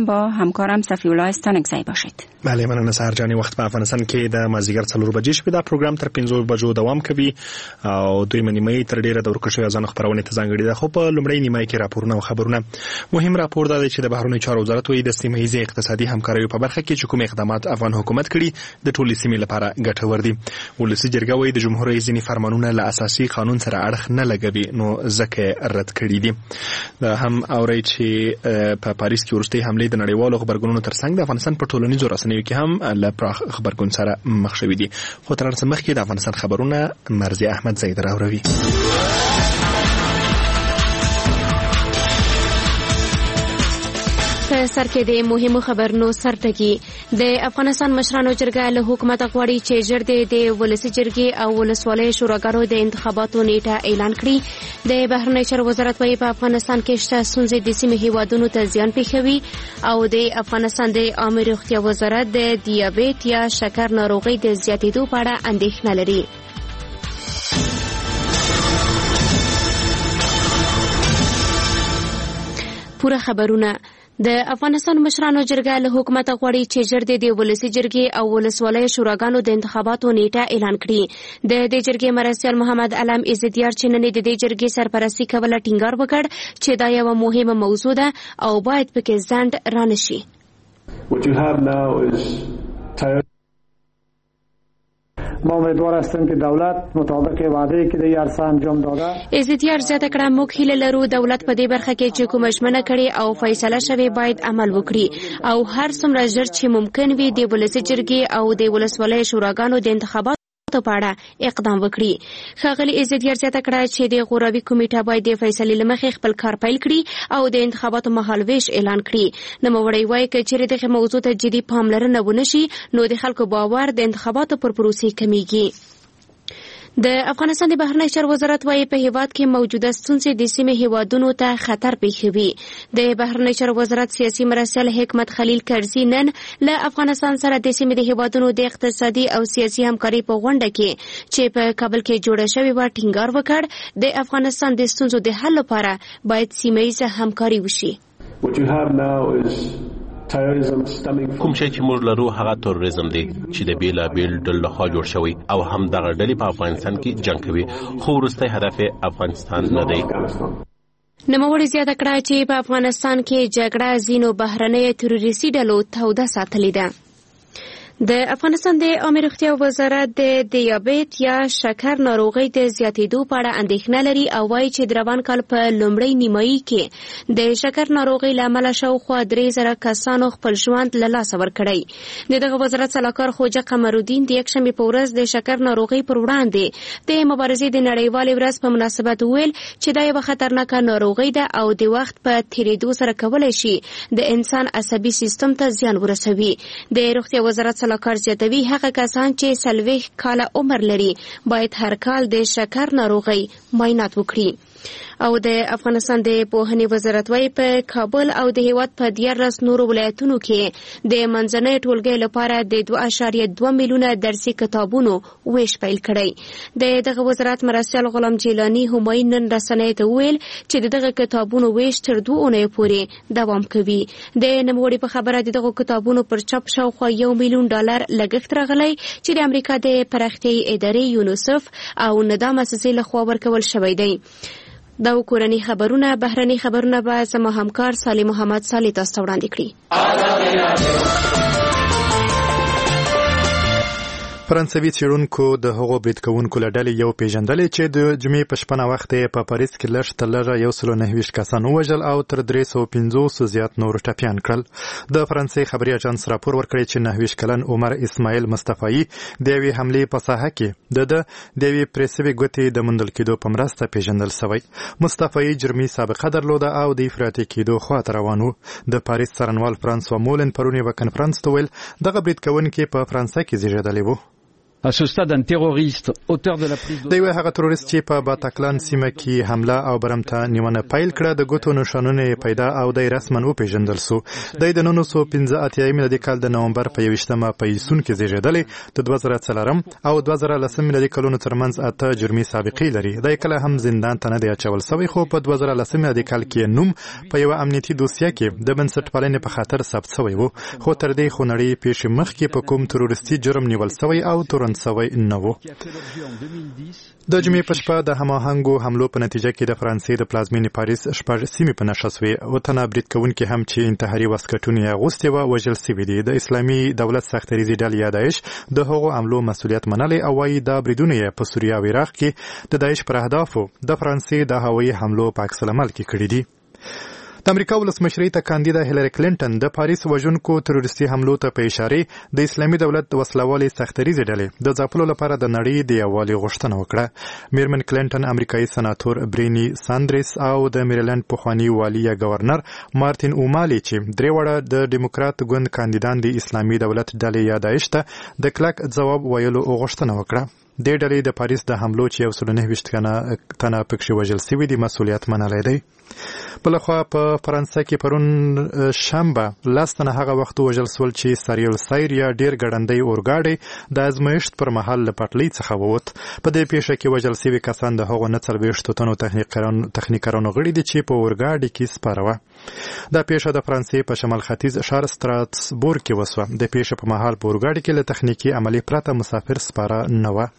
هم با همکارم صفی الله استانکزی باشید. بله، مننه سهر جانی. وخت په افغانستان کې د مازیګر 4 بجې شپې دا پروګرام تر 5 بجو دوام کوي او دوی نیمه تر ډیره د ورکشو ځان خبرونه ته ځانګړي ده. خو په لومړی نیمه کې راپورونه او خبرونه. مهم راپور دا دی چې د بهرنیو چارو وزارت وایي د سیمه ییزې اقتصادي همکارۍ په برخه کې چې کوم اقدامات افغان حکومت کړي د ټولې سیمې لپاره ګټور دي. ولسی جرګه وایي د جمهور رئیس ځینې فرمانونه له اساسي قانون سره اړخ نه لګوي، نو ځکه رد کړي دي. دا هم اوري چې په پاریس کې ورستي حمله د نړیوالو خبرګونونو ترڅنګ د افغانستان په ټولنیزو رسنیو کې هم له پراخ خبرګون سره مخ شوي دي. خو تر څو مخکې د افغانستان خبرونه مرزي احمد زید راوړي. سر کې د مهمو خبرونو سرټکی د افغانستان مشرانو جرګه له حکومت غواړي چې ژر د ولسی جرګې او ولسوالۍ شوراګانو د انتخاباتو نیټه اعلان کړي. د بهرنیو چارو وزارت وايي په افغانستان کې شته ستونزې د سیمې هیوادونو ته زیان پېښوي او د افغانستان د عامه روغتیا وزارت د دیابیت یا شکر ناروغۍ د زیاتېدو په اړه اندېښنه لري. پوره خبرونه. د افغانستان مشرانو جرګه له حکومت غواړي چې ژر د ولسی جرګې او ولسوالۍ شوراګانو د انتخاباتو نیټه اعلان کړي. د دې جرګې مرستیال محمد علم عزتیار چې نن د دې جرګې سرپرستي کوله ټینګار وکړ چې دا یو مهمه موضوع ده او باید پکې ځنډ رانشي. ما امیدوار هستیم که دولت مطابق وعده که در عرصه انجام داده. عزتیار زیاته کړه موږ هیله لرو دولت په دې برخه کې چې کوم ژمنه کړي او فیصله شوی باید عمل وکړي او هر څومره ژر چې ممکن وي د ولسی جرګې او د ولسوالۍ شوراګانو د انتخاباتو په اړه اقدام وکړي. ښاغلي عزتیار زیاته کړه چې د غوراوي کمیټه باید د فیصلې لمخې خپل کار پیل کړي او د انتخاباتو مهالویش اعلان کړي. نوموړی وایي که چیرې دغه موضوع ته جدي پاملرنه ونشي نو د خلکو باور د انتخاباتو پر پروسې کمیږي. د افغانستان د بهرنیو چارو وزارت وايي په هیواد کې موجوده ستونزې د سیمې هیوادونو ته خطر پېښوي. د بهرنیو چارو وزارت سیاسي مرستیال حکمت خلیل کرزي نن له افغانستان سره د سیمې د هیوادونو د اقتصادي او سیاسي همکارۍ په غونډه کې چې په کابل کې جوړه شوې و ټینګار وکړ د افغانستان د ستونزو د حل لپاره باید سیمه ییزه همکاري وشي. کوم شی چې موږ لرو هغه تروریزم دی چې د بیلابیل ډلو لخوا جوړ شوی او هم دغه ډلې په افغانستان کې جنگ کوي، خو وروستی هدف افغانستان نه دی. نوموړي زیاته کړه چې په افغانستان کې جګړه ځینو بهرنیو تروریستي ډلو توده ساتلې ده. د افغانستان د عامه روغتیا وزارت د دیابیت یا شکر ناروغۍ د زیاتېدو په اړه اندېښنه لري او وایي چې د روان کال په لومړۍ نیمایي کې د شکر ناروغۍ له امله شاوخوا 3000 کسانو خپل ژوند له لاسه ورکړی. د دغه وزارت سلاکار خوجه قمرالدین د یکشنبې په ورځ د شکر ناروغۍ پر وړاندې د مبارزې د نړیوالې ورځ په مناسبت ویل چې دا یو خطرناکه ناروغۍ ده او د وخت په تیریدو سره کولی شي د انسان عصبي سیستم ته زیان ورسوي. د روغتیا وزارت کار زیاتوي هغه کسان چې 40 کاله عمر لري باید هر کال د شکر ناروغۍ معاینات وکړي. او د افغانستان د پوهنې وزارت وايي په کابل او د هیواد په 14 نورو ولایتونو کې د منځنۍ ټولګي لپاره د 2.2 میلیونه درسي کتابونو ویش پیل کړی. دغه وزارت مرستیال غلام جیلانی همایون نن رسنیو ته ویل چې دغه کتابونو ویش تر 2 اونۍ پورې دوام کوي. د نوموړي په خبره دغه کتابونو پر چاپ شاوخوا $1 میلیون لګښت راغلی چې د امریکا د پراختیايي ادارې یونیسف او ندا مؤسسې لخوا ورکول شوی دی. دا کورنی خبرونه بهرني خبرونه به زموږ همکار صالح محمد صالح تاسو وړاندې کړي. فرانسوي څېړونکو د هغو برید کوونکو له ډلې یو پیژندلی چې د جمعې په شپه وخت یې په پاریس کې لږ تر لږه 129 کسان ووژل او تر 350 زیات نور ټپیان کړل. د فرانسې خبري اژانس راپور ورکړی چې 29 کلن عمر اسماعیل مصطفی د یوې حملې په ساحه کې د یوې پرې سوې ګوتې د موندل کېدو په مرسته پیژندل شوی. مصطفی جرمي سابقه درلوده او د افراطي کېدو خواته روان و. د پاریس څارنوال فرانسوا مولن پرون یوه کنفرانس ته ویل دغه برید کوونکی په فرانسه کې زیږېدلی و. À ce stade, un terroriste auteur de la prise د یو هغه تروریست چې په باتاکلان سیمه کې حمله او برمته نیونه پیل کړه د ګوتو نشانونه پیدا او د رسمن او پیژندل سو د 1915 میلادي کال د نومبر په 21مه په یسون کې زیږیدلی د 2004 او 2010 میلادي کلونو ترمنځ اته جرمي سابقې لري د کله هم زندان ته نه دی اچول شوی خو په 2010 میلادي کال کې نوم په یو امنیتي دوسیه کې د بنسټپالنې په خاطر ثبت شوی وو خو تر دې خونړی پیښې مخکې په کوم تروریستي جرم نیول شوی او تورن سوی نه وو د جمعې په شپه د هماهنګو حملو په نتیجه کې د فرانسې د پلازمینې پاریس شپږ سیمې په نښه شوې او تنه برید کوونکي هم چې انتحاري واسکټونه یې اغوستي وو وژل شوي دي د اسلامي دولت سختریزې ډلې یا داعش د هغو حملو مسؤلیت منلی او وايي دا بریدونه یې په سوریه او عراق کې د داعش پر اهدافو د فرانسې د هوایي حملو په عکس العمل کې کړي دي د امریکا ولسمشرۍ ته کاندیده هیلری کلینټن د پاریس وژونکو تروریستي حملو ته په اشاره د اسلامي دولت وسلوالې سختریزې ډلې د ځپلو لپاره د نړۍ د یووالي غوښتنه وکړه میرمن کلینټن امریکایي سناتور برینی ساندرس او د میریلند پخوانی والی یا گورنر مارتین اومالي چې درې وړه د ډیموکرات ګوند کاندیدان د اسلامي دولت ډلې یا داعش ته د کلک ځواب ویلو غوښتنه وکړه د ډلې د پاریس د حملو چې 129 تنه پکښې وژل شوي دي مسؤلیت منلی دی بلخوا په فرانسه کې پرون شنبه لاس تنه هغه وخت وژل سول چې ساریل سایر یا ډیر ګړندی اورګاډي د ازمایښت پر مهال له پټلۍ څخه ووت په دې پیښه کې وژل شوي کسان د هغو 40 تنو تخنیکرانو غړي دي چې په اورګاډي کې سپاره وه دا پیښه د فرانسې په شمال ختیځ ښار ستراسبورګ کې وسوه د پیښې په مهال په اورګاډي کې له تخنیکي عملي پرته مسافر سپاره نه وه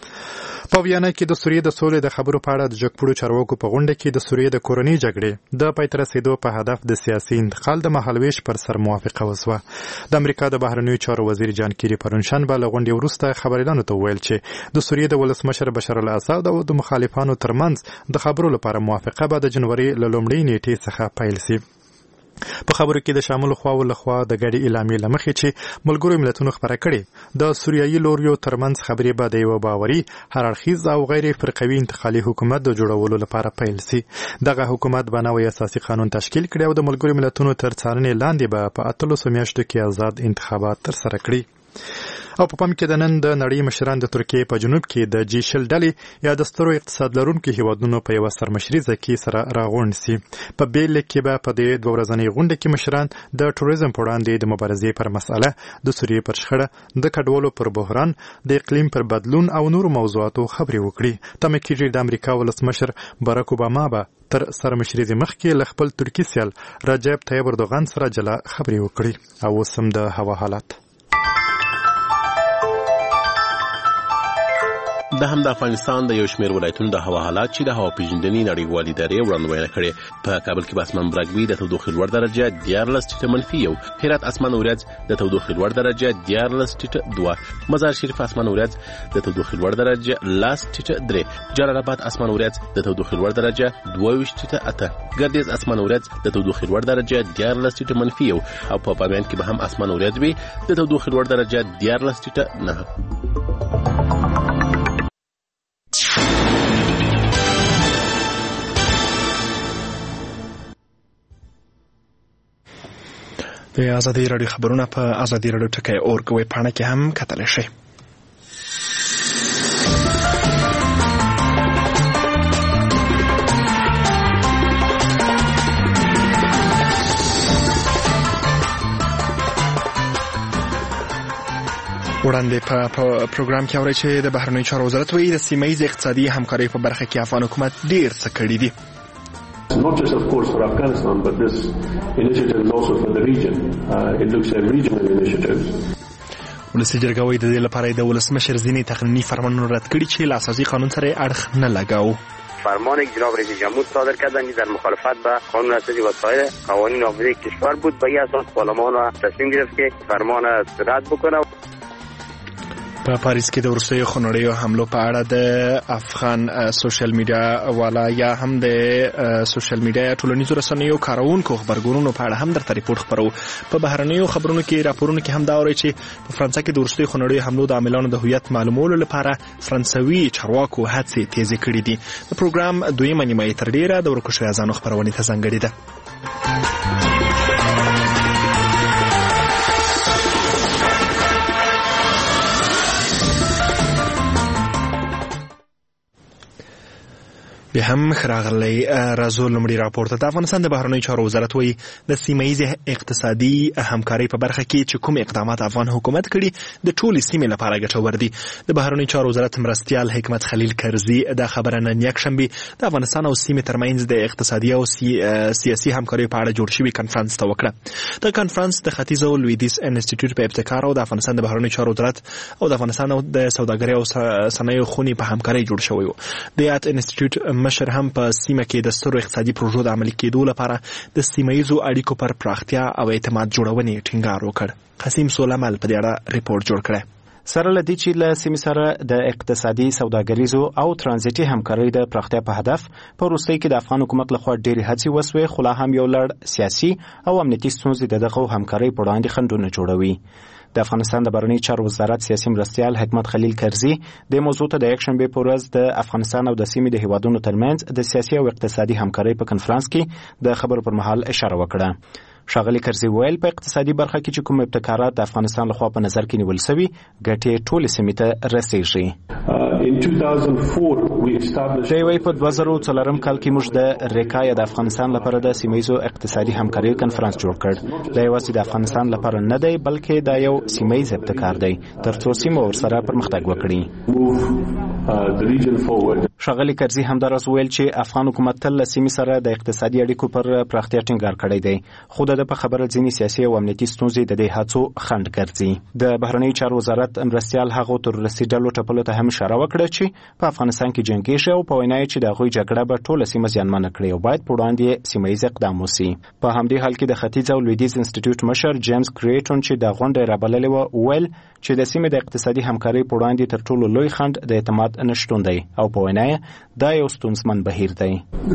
په ویانا کې د سوریې د سولې د خبرو په اړه د جګپړو چارواکو په غونډه کې د سوریې د کورنۍ جګړې د پای ته رسېدو په هدف د سیاسي انتقال د مهالویش پر سر موافقه وسوه د امریکا د بهرنیو چارو وزیر جان کیری پرون شنبه له غونډې وروسته خبریالانو ته وویل چې د سوریې د ولسمشر بشار الاسد او د مخالفانو ترمنځ د خبرو لپاره موافقه به د جنوري له لومړۍ نیټې څخه پیل شي په خبرو کې د شامل خواو لخوا د ګډې اعلامیې له مخې چې ملګرو ملتونو خبره کړې د سوریایي لوریو ترمنځ خبرې به د یو باوري هر اړخیز او غیر فرقوي انتقالي حکومت د جوړولو لپاره پیل شي دغه حکومت به نوی اساسي قانون تشکیل کړي او د ملګرو ملتونو تر څارنې لاندې به په 13 میاشتو کې آزاد انتخابات ترسره کړي او په پام کې د نن د نړۍ مشران د ترکیې په جنوب کې د جی شل ډلې یا د سترو اقتصاد لرونکو هیوادونو په یوه سرمشریزه کې سره راغونډ شي په بیل کې به په دې دوه ورځنۍ غونډه کې مشران د ټوریزم په وړاندې د مبارزې پر مسأله د سوریې پر شخړه د کډوالو پر بحران د اقلیم پر بدلون او نورو موضوعاتو خبرې وکړي تمه کېږي د امریکا ولسمشر باراک اوباما به تر سرمشریزې مخکې له خپل ترکي سیال رجب طیب اردوغان سره جلا خبرې وکړي او اوس هم د هوا حالت د هم د افغانستان د یو شمېر ولایتونو د هوا حالات چې د هوا پیژندنې نړیوالې ادارې وړاندوینه کړې په کابل کې به اسمان برګوي د تودوخې لوړ درجه 14 ټیټه منفي یو هرات اسمان ورځ د تودوخې لوړ درجه 14 ټیټه 2 مزار شریف اسمان ورځ د تودوخې لوړ درجه 10 ټیټه 3 جلال آباد اسمان ورځ د تودوخې لوړ درجه 22 ټیټه 8 ګردیز اسمان ورځ د تودوخې لوړ درجه 14 ټیټه منفي یو او په بامیان کې به هم اسمان ورځ وي د تودوخې لوړ درجه 14 ټیټه 9 د ازادي رادیو خبرونه په ازادي رادیو ټکی اورګ ویب پاڼه کې هم کتلی شئ. وړاندې په پروګرام کې اورئ چې د بهرنیو چارو وزارت وایي د سیمه ییز اقتصادي همکارۍ په برخه کې افغان حکومت ډېر څه کړي دي. Not just, of course, for Afghanistan, but this initiative is also for the region. It looks at regional initiatives. ولسي جرګه وایي د دې لپاره د ولسمشر ځینې تقنیني فرمانونه رد کړي چې له اساسي قانون سره اړخ نه لګاو. فرمان جناب رئیس جمهور صادر کردند در مخالفت به قانون اساسی و سایر قوانین نافذه کشور بود. به این اساس پارلمان تصمیم گرفت که فرمان رد بکنه. په پاریس کې د وروستیو خونړیو حملو په اړه د افغان سوشل میډیا والا یا هم د سوشل میډیا ټولنیزو رسنیو کارونکو خبرګونونو په اړه هم درته ریپورت خپرو. په بهرنیو خبرونو کې راپورونو کې هم دا اوري چې په فرانسه کې د وروستیو خونړیو حملو د عاملانو د هویت معلومولو لپاره فرانسوي چارواکو هڅې تیزې کړې دي. د پروګرام دویمه نیمایي تر ډیره د ورکو شویو اذانو خپرونې ته ځانګړې ده. بیا هم خراغلی رازو لمړي راپورته د افغانستان د بهرنیو چارو وزارت وایي د سیمه‌ایزې اقتصادي همکارۍ په برخه کې چې کوم اقدامات افغان حکومت کړي د ټولې سیمې لپاره ګټور دي. د بهرنیو چارو وزارت مرستیال حکمت خلیل کرزي دا خبره نن یکشنبه د افغانستان او سیمې ترمنځ د اقتصادي او سیاسي همکارۍ په اړه جوړ شوی کانفرنس ته وکړه. د کانفرنس د ختیځ او لویدیځ انسټیټیوټ په ابتکار او د افغانستان د بهرنیو چارو وزارت او د افغانستان او د سوداګرۍ او صنایعو خونې په همکارۍ جوړ شوی و. د یاد انسټیټیوټ مشر هم په سیمه کې د سترو اقتصادي پروژو د عملي کېدو لپاره د سیمه‌ایزو اړیکو پر پراختیا او اعتماد جوړونې ټینګار وکړ. قاسم سولمل په دې اړه ریپورت جوړ کړی. سره لدی چې له سیمې سره د اقتصادي سوداګریزو او ترانزیتي همکارۍ د پراختیا په هدف په روسیې کې د افغان حکومت لخوا ډېری هڅې وسوې، خو لا هم یو لړ سیاسي او امنیتي ستونزې دغه همکارۍ په وړاندې خنډونه جوړوي. د افغانستان د بهرنیو چارو وزارت سیاسي مرستیال حکمت خلیل کرزي د موضوع ته د یکشنبه په ورځ د افغانستان او د سیمې د هیوادونو ترمنځ د سیاسي او اقتصادي همکارۍ په کنفرانس کې د خبرو پر مهال اشاره وکړه. ښاغلي کرزي ویل په اقتصادي برخه کې چې کوم ابتکارات د افغانستان لخوا په نظر کې نیول شوي ګټې ټولې سیمې ته رسیږي. دی وایي په 2004 کال کې موږ د ریکا یا د افغانستان لپاره د سیمه‌ایزو اقتصادي همکارۍ کنفرانس جوړ کړ. دا یوازې د افغانستان لپاره نه دی بلکې دا یو سیمه‌ایز ابتکار دی ترڅو سیمه ورسره پرمختګ وکړي. ښاغلي کرزي همداراز ویل چې افغان حکومت تل له سیمې سره د اقتصادي اړیکو پر پراختیا ټینګار کړی دی، خو د په خبره ځینې سیاسي او امنیتي ستونزې د دې هڅو خنډ ګرځي. د بهرنیو چارو وزارت مرستیال هغو تروریستي ډلو ټپلو ته هم اشاره وکړه چې په افغانستان کې جنګېږي او په وینا یې چې د هغوی جګړه به ټوله سیمه زیانمنه کړي او باید په وړاندې سیمه‌ایز اقدام وشي. په همدې حال کې د ختیځ او لویدیځ انسټیټیوټ مشر جیمز کریټون چې د غونډې رابللې وه ویل چې د سیمې د اقتصادي همکارۍ په وړاندې تر ټولو لوی خنډ د اعتماد نشتون دی او په وینا یې دا یو ستونزمن بهیر دی.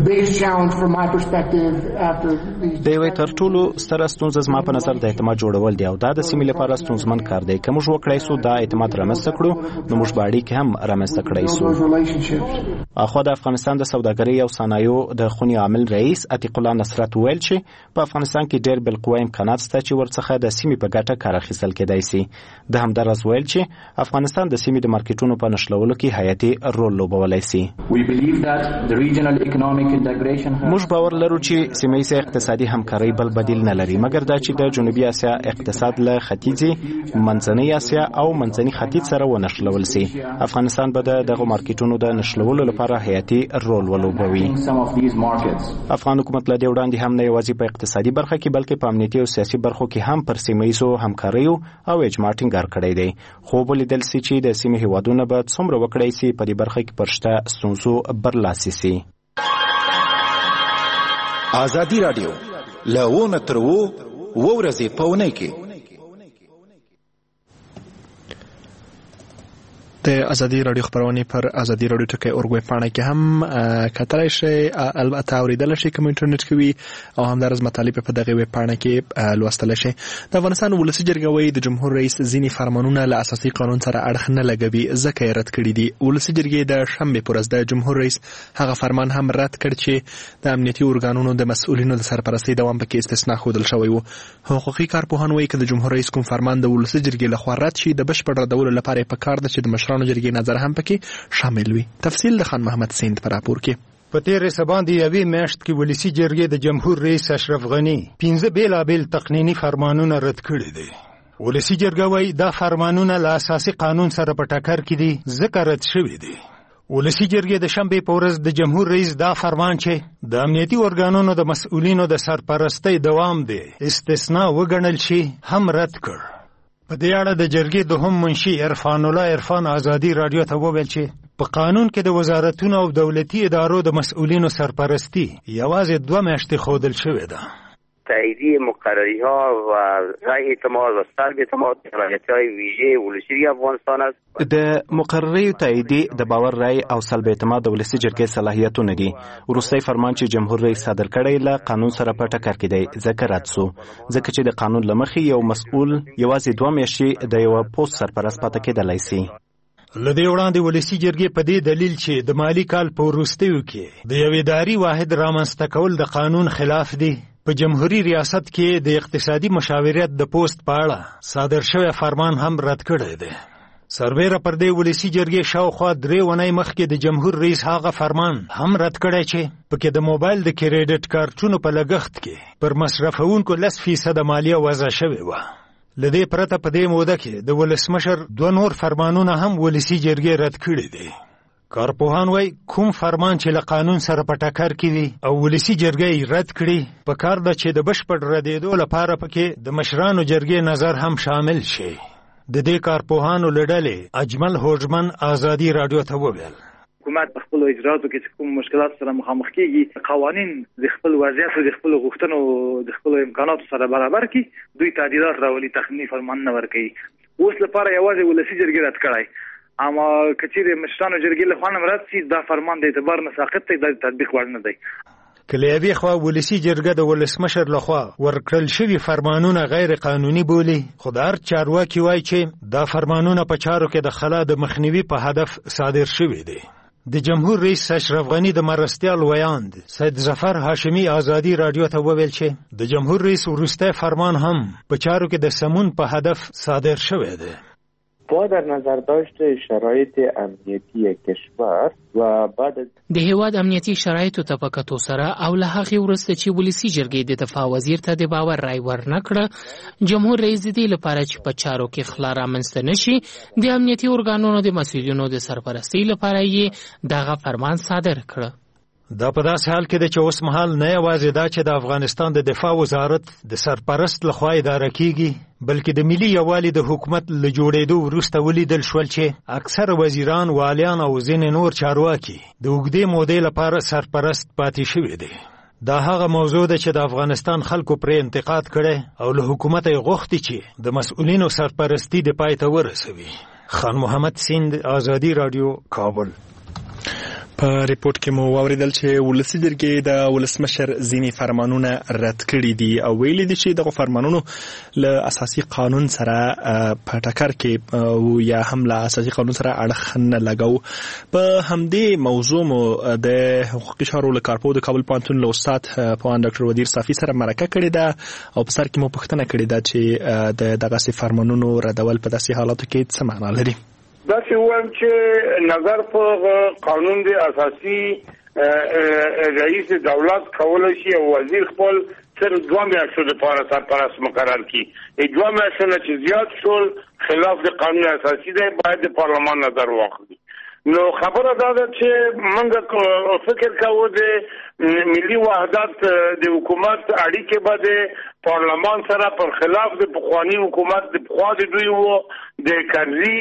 د یوې تر ټولو ستره ستونزه زما په نظر د اعتماد جوړول دی او دا د سیمې لپاره ستونزمن کار دی. که موږ وکړای سو دا اعتماد رامنځته کړو نو موږ به اړیکې هم رامنځته کړای سو. اخوا د افغانستان د سوداګرۍ او صنایعو د خونې عامل رئیس عتیق الله نصرت ویل چې په افغانستان کې ډېر بالقوه امکانات شته چې ورڅخه د سیمې په ګټه کار اخیستل کېدای شي. د همداراز ویل چې افغانستان د سیمې د مارکیټونو په نښلولو کې حیاتي رول لوبولی شي. موږ باور لرو چې سیمه‌ایزه اقتصادي همکارۍ بل بدیل نه لري مګر دا چې د جنوبي اسیا اقتصاد له ختیځي منځنۍ اسیا او منځني ختیځ سره ونښلول شي. افغانستان به دغه مارکیټونو د نښلولو لپاره حیاتي رول ولوبوي. افغان حکومت له دې وړاندې هم نه یوازې په اقتصادي برخه کې بلکې په امنیتي او سیاسي برخو کې هم پر سیمه‌ایزو همکاریو او اجماع ټینګار کړی دی. خو ولیدل شي چې د سیمې هیوادونه به څومره وکړای شي په دې برخه کې پر شته ستونزو برلاسي شي. ازادي رادیو له تر ورځې په اونۍ کې د ازادي رادیو خبرونه پر ازادي رادیو ټکی اورګوي پاڼه کې هم کتلای شي، البته اوریدل شي کوم انټرنیټ کې وي او همدارس مطالب په دغه ویب پاڼه کې لوستل شي. د افغانستان ولسی جرګه وایي د جمهور رئیس ځینی فرمانونه له اساسي قانون سره اړخ نه لګوي ځکه یې رد کړی دي. ولسی جرګې د شنبه پر ورځ د جمهور رئیس هغه فرمان هم رد کړ چې د امنیتي ارګانونو د مسؤلینو د سرپرستۍ دوام پکې استثناء ښودل شوی و. حقوقي کارپوهان وایي چې د جمهور رئیس کوم فرمان د ولسی جرګې لخوا رد شي د بشپړ ردولو لپاره په کار ده چې د مشرانو جرګې نظر هم پکې شامل وي. تفصیل د خان محمد سیند پر راپور کې. په تیرې سبا د یوې میاشت کې ولسی جرګې د جمهور رئیس اشرف غنی 15 بیلابیل تقنینی فرمانونه رد کړي دي. ولسی جرګه وايي دا فرمانونه له اساسي قانون سره په ټکر کې دي ځکه رد شوي دي. ولسی جرګې د شنبه په ورځ د جمهور رئیس دا فرمان چې د امنیتي ارګانونو د مسؤلینو د سرپرستۍ دوام دی استثناء وګڼل شي هم رد کړ. په دې اړه د جرګې دوهم منشي عرفان الله عرفان ازادي رادیو ته وویل چې په قانون کې د وزارتونو او دولتي ادارو د مسؤلینو سرپرستی یوازې 2 میاشتې ښودل شوې ده. تاییدیه مقرری ها و رای اعتماد و سلب اعتماد صلاحیت‌های ویژه ولسی افغانستان است. د مقرری تاییدی د باور رای او سلب اعتماد د ولسی جرګې صلاحیتونه دي. وروستی فرمان چې جمهور رئیس صادر کړی له قانون سره په ټکر کې دی ځکه رد شو ځکه چې د قانون له مخې یو مسؤل یوازې 2 میاشتې د یو پوسټ سرپرست پاتې کېدلی شي. لدې وړاندې ولسی جرګې په دې دلیل چې د مالی کال په وروستیو کې د یو اداري واحد رامنځته کول د قانون خلاف دي په جمهوریت ریاست کې د اقتصادي مشاورت د پوسټ په اړه صادر شوی فرمان هم رد کړی دی. سربېره پر دې ولسی جرګې شاوخوا 3 ونې مخکې د جمهور رئیس هغه فرمان هم رد کړی چې پکې د موبایل د کریډټ کارتونو په لګښت کې پر مصرفونکو 10% مالیه وضع شوې و. لدې پرته په دې موده کې د ولسمشر 2 نور فرمانونه هم ولسی جرګې رد کړي دي. کارپوهان وای کوم فرمان چې له قانون سره په ټکر کې وي او ولسی جرګې رد کړي په کار ده چې د بشپړ ردېدو لپاره پکې د مشرانو جرګې نظر هم شامل شي. د دې کارپوهانو لړلې اجمل هوجمن ازادي رادیو ته وویل حکومت په خپل اجراتو کې کوم مشکلات سره مخامخ کیږي قوانين د خپل وضعیت او د خپل غوښتنو د خپل امکاناتو سره برابر کړي دوی تعدیلات راولي تخنی فرمان نه ورکړي. اوس لپاره یوازې ولسی جرګې رد کړای اما کچېره مشرانو جرګې له خوا مراد چې دا فرمان د اعتبار نه ساقط دی د تطبیق وړ نه دی. کلیابي خوا ولسی جرګه د ولسمشر لخوا ورکړل شوی فرمانونه غیر قانوني بولی. خدار چارواکي وایي چې دا فرمانونه په چارو کې د خلا د مخنیوي په هدف صادر شوی دي. د جمهور رئیس اشرف غنی د مرستیال ویاند سید ظفر هاشمی ازادي رادیو ته وویل چې د جمهور رئیس وروسته فرمان هم په چارو کې د سمون په هدف صادر شوی دی. با در نظر داشته شرایط امنیتی کشور و بعد د هیواد امنیتی شرایطو ته په کتو سره او له هغې وروسته چې ولسی جرګې د دفاع وزیر ته د باور رای ورنکړه جمهور رئیس دې لپاره چې په چارو کې خلا رامنځته نشي د امنیتي ارګانونو د مسؤلینو د سرپرستۍ لپاره یې دغه فرمان صادر کړه. دا په داسې حال کې د چې اوس مهال نه یوازې دا چې د افغانستان د دفاع وزارت د سرپرست لخوا اداره کیږي بلکې د ملي یووالي د حکومت له جوړېدو وروسته ولیدل شول چې اکثره وزیران والیان او ځینې نور چارواکي د اوږدې مودې لپاره سرپرست پاتې شوي دي. دا هغه موضوع ده چې د افغانستان خلکو پرې انتقاد کړي او له حکومت یې غوښتي چې د مسؤلینو سرپرستی د پای ته ورسوي. خان محمد سیند ازادي رادیو کابل. په ریپورت کې مو واوریدل چې ولسی جرګې د ولسمشر ځینې فرمانونه رد کړي دي او ویلي دي چې دغه فرمانونو له اساسي قانون سره په ټکر کې یا هم له اساسي قانون سره اړخ نه لګاو. په همدې موضوع مو د حقوقي چارو له کارپو د کابل پوهنتون له استاد پوهاند ډاکټر ودیر صافي سره مرکه کړې ده او په سر کې مو پوښتنه کړې ده چې د دغه فرمانونو ردول په داسې حالاتو کې څه معنا لري. دا چې وایم چې نظر په قانون دی اساسي رئیس دولت کولای شي او وزیر خپل تر 2 میاشتو لپاره سرپرست مقرر کړي. 2 میاشتې نه چې زیات شول خلاف د قانون اساسي دی باید د پارلمان نظر واخلي. نو خبره دا ده چې موږ فکر کوو د ملي وحدت د حکومت اړیکې به د پارلمان سره پر خلاف د پخوانی حکومت د پخوا د دوی وو د کرزي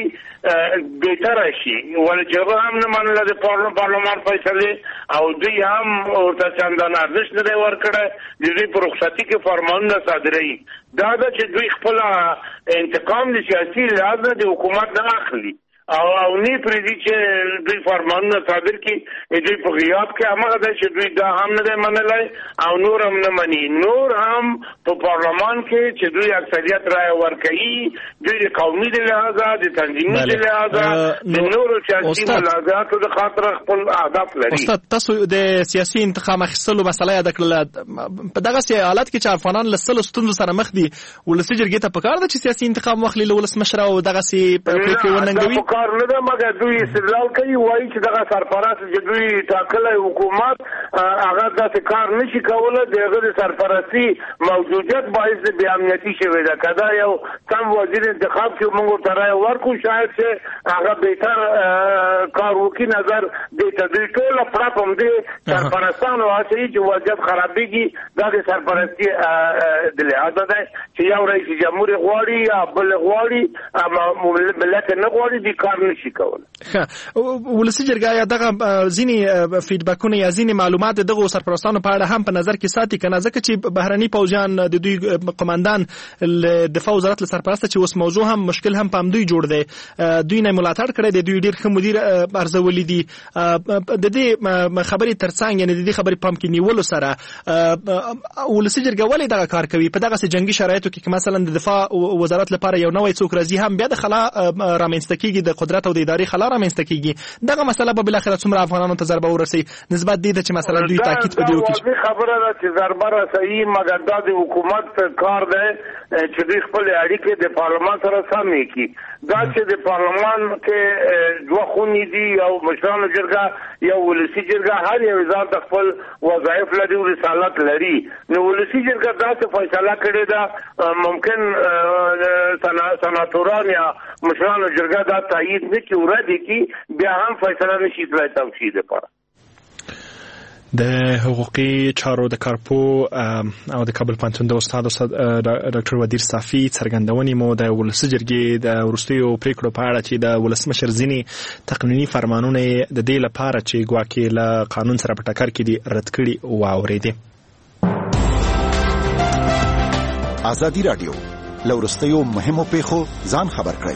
بهتره شي ولې چې هم نه منله د پارلمان فیصله او دوی هم ورته چندان ارزښت نه ورکړي د دوی په رخصتي کې فرمانونه صادروي. دا ده چې دوی خپل انتقام د سیاسي لحاظ د حکومت نه اخلي او نه پریدي چې دوی فرمانونه صادر کړي دوی په غیاب کې هغه د چې دوی دا هم نه منلای او نور هم نه مني. نور هم په پارلمان کې چې دوی اکثریت رائے ورکړي دوی د قومي د لحاظ د تنظیمي د لحاظ د نورو سیاسي ملاحظاتو د خاطر خپل اهداف لري. استاد تاسو د سیاسي انتقام اخیستلو مسله یاد کړل په دغه حالت کې چې افغانان له سلو ستونزو سره مخ دي ولسی جرګې ته پکار ده چې سیاسي انتقام واخلي له ولسمشر او دغه سي پریکړې وننګوي. کار نه ده مګر دوی استدلال کوي وایي چې دغه سرپرست چې دوی ټاکلی حکومت هغه داسې کار نشي کولی د هغه د سرپرستي موجودیت باعث د بې امنیتي شوې ده. که دا یو سم وزیر انتخاب چې موږ ورته رایه ورکړو شاید چې هغه بهتر کار وکړي نظر دې ته دوی ټوله پړه په همدې سرپرستانو اچوي چې وضعیت خرابېږي. دا د سرپرستي د لحاظه ده چې یو رئیس جمهور غواړي یا بل غواړي ملت نه غواړي دې کار نشي کولی. ولسی جرګه یا دغه ځینې فیډبکونه یا ځینې معلومات دغه سرپرستانو په اړه هم په نظر کې ساتي کنه ځکه چې بهرني پوځیان د دوی قوماندان دفاع وزارت له سرپرست چې اوس موضوع هم مشکل هم په دوی جوړ دی دوی نه ملاتړ کړی دی دوی ډیر ښه مدیر ارزولي دي. د دې خبرې ترڅنګ یعنی د دې خبرې پام کې نیولو سره ولسی جرګه ولې دغه کار کوي په دغه جنگي شرایطو کې مثلا د دفاع وزارت لپاره یو نوې څوک راځي هم بیا د خلا رامنځته کیږي د قدرت او د ادارې خلا رامنځته کیږي. دغه مسله به بالاخره څومره افغانانو ته ضربه ورسي نسبت دې ته چې مثلا دوی تاکید په دې وکړي؟ خبره ده چې ضربه رسي مګر دا د حکومت کار دی چې دوی خپل اړیکې د پارلمان سره سمې کړي. دا چې د پارلمان کې دوه خونې دي او مشرانو جرګه یا ولسی جرګه هر یو ځان د خپل وظایف لري او رسالت لري. نو ولسی جرګه دا څه فیصله کړې ده ممکن سناتوران یا مشرانو جرګه دا تایید نه کړي او رد کړي بیا هم فیصله نشي تلای توشید لپاره. د حقوقي چارو د کارپو او د کابل پوهنتون د استاد ډاکټر ودیر صافي څرګندونې مو د ولسی جرګې د وروستیو پریکړو په اړه چې د ولسمشر ځینې تقنیني فرمانونه د دې لپاره چې ګواکې له قانون سره په ټکر کې دي رد کړي واورېدې. ازادي رادیو له وروستیو مهمو پیښو ځان خبر کړئ.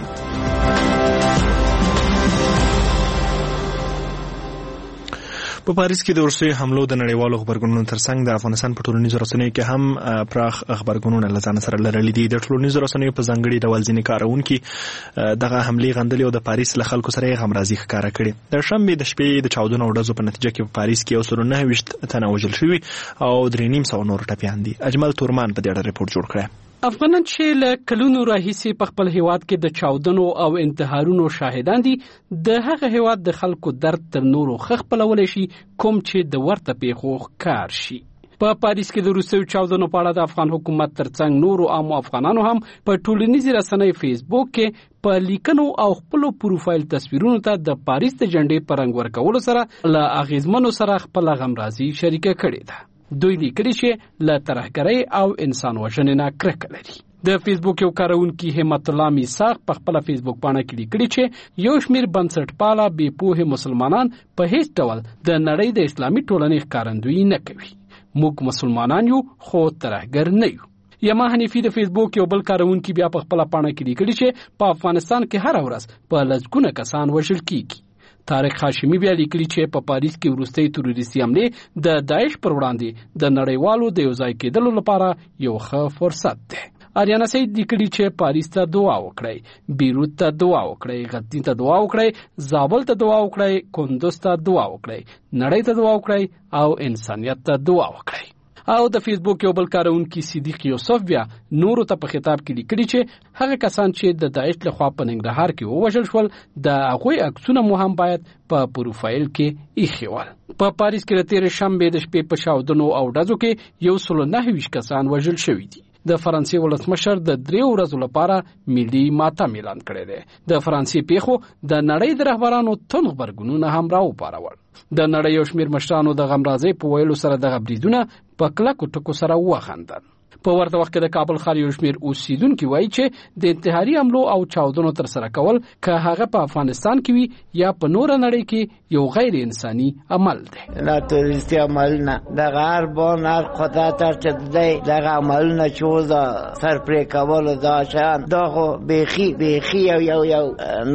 په پاریس کې د وروستیو حملو د نړیوالو خبرګونونو ترڅنګ د افغانستان په ټولنیزو رسنیو کې هم پراخ خبرګونونه له ځان سره لرلي دي. د ټولنیزو رسنیو په ځانګړي ډول ځینې کارونکي دغه حملې غندلې او د پاریس له خلکو سره یې غمرازي ښکاره کړې. د شنبې د شپې د چاودنو او ډزو په نتیجه کې په پاریس کې 129 تنه وژل شوي او 3.5 نور ټپیان دي. اجمل تورمان په دې اړه رپورټ جوړ کړی. افغانان چې له کلونو راهیسې په خپل هیواد کې د چاودنو او انتحارونو شاهدان دي د هغه هیواد د خلکو درد تر نورو خپلولی شي کوم چې د ورته پیښو ښکار شي. په پاریس کې د روسیو چاودنو په اړه د افغان حکومت ترڅنګ نورو عامو افغانانو هم په ټولنیزې رسنۍ فیسبوک کې په لیکنو او خپل پروفایل تصویرونو ته د پاریس د جنډې په رنګ ورکولو سره له اغیزمنو سره خپل غمرازي شریکه کړې ده. دوی لیکلي چې له ترهګرۍ او انسان وژنې نه کرکه لري. د فیسبوک یو کارونکي همت الله میثاق په خپل فیسبوک باندې کې لیکلي چې یو شمیر بنسټپاله بې پوهې مسلمانان په هیڅ ډول د نړۍ د اسلامي ټولنې ښکارندویي نه کوي. موږ مسلمانان یو خو ترهګر نه یو. یما حنیفي د فیسبوک یو بل کارونکي بیا په خپل باندې کې لیکلي چې په افغانستان کې هر ورځ په لږونه کسان وژل کیږي. طارق هاشمي بیا لیکلي چې په پاریس کې وروستۍ تروریستي حملې د داعش پر وړاندې د نړیوالو د یو ځای کېدلو لپاره یو ښه فرصت دی. آریانا سید لیکلي چې پاریس ته دعا وکړئ، بیروت ته دعا وکړئ، غزني ته دعا وکړئ، زابل ته دعا وکړئ، کندوز ته دعا وکړئ، نړۍ ته دعا وکړئ او انسانیت ته دعا وکړئ. او د فیسبوک یو بل کارونکي صدیق یوسف بیا نورو ته په خطاب کې لیکلي چې هغه کسان چې د داعش لخوا په ننګرهار کې ووژل شول د هغوی عکسونه مو هم باید په پروفایل کې ایښي ول. په پاریس کې د تېرې شنبې د شپې په چاودنو او ډزو کې 129 کسان وژل شوي دي. د فرانسې ولسمشر د 3 ورځو لپاره ملي ماتم اعلان کړی دی. د فرانسې پیښو د نړۍ د رهبرانو توند غبرګونونه هم راوپارول. د نړۍ یو شمیر مشرانو د غمرازۍ په ویلو سره دغه بریدونه په کلکو ټکو سره وخندل. په ورته وخت کې د کابل ښار یو شمیر اوسیدونکي وایي چې د انتحاري حملو او چاودنو تر سره کول که هغه په افغانستان کې وي یا په نور نړۍ کې یو غیر انساني عمل دی. دا تروریستي عملونه د هر بان هر قدرت چې دی دغه عملونه چې د سر پرې کولو دا شیان دا خو بیخي یو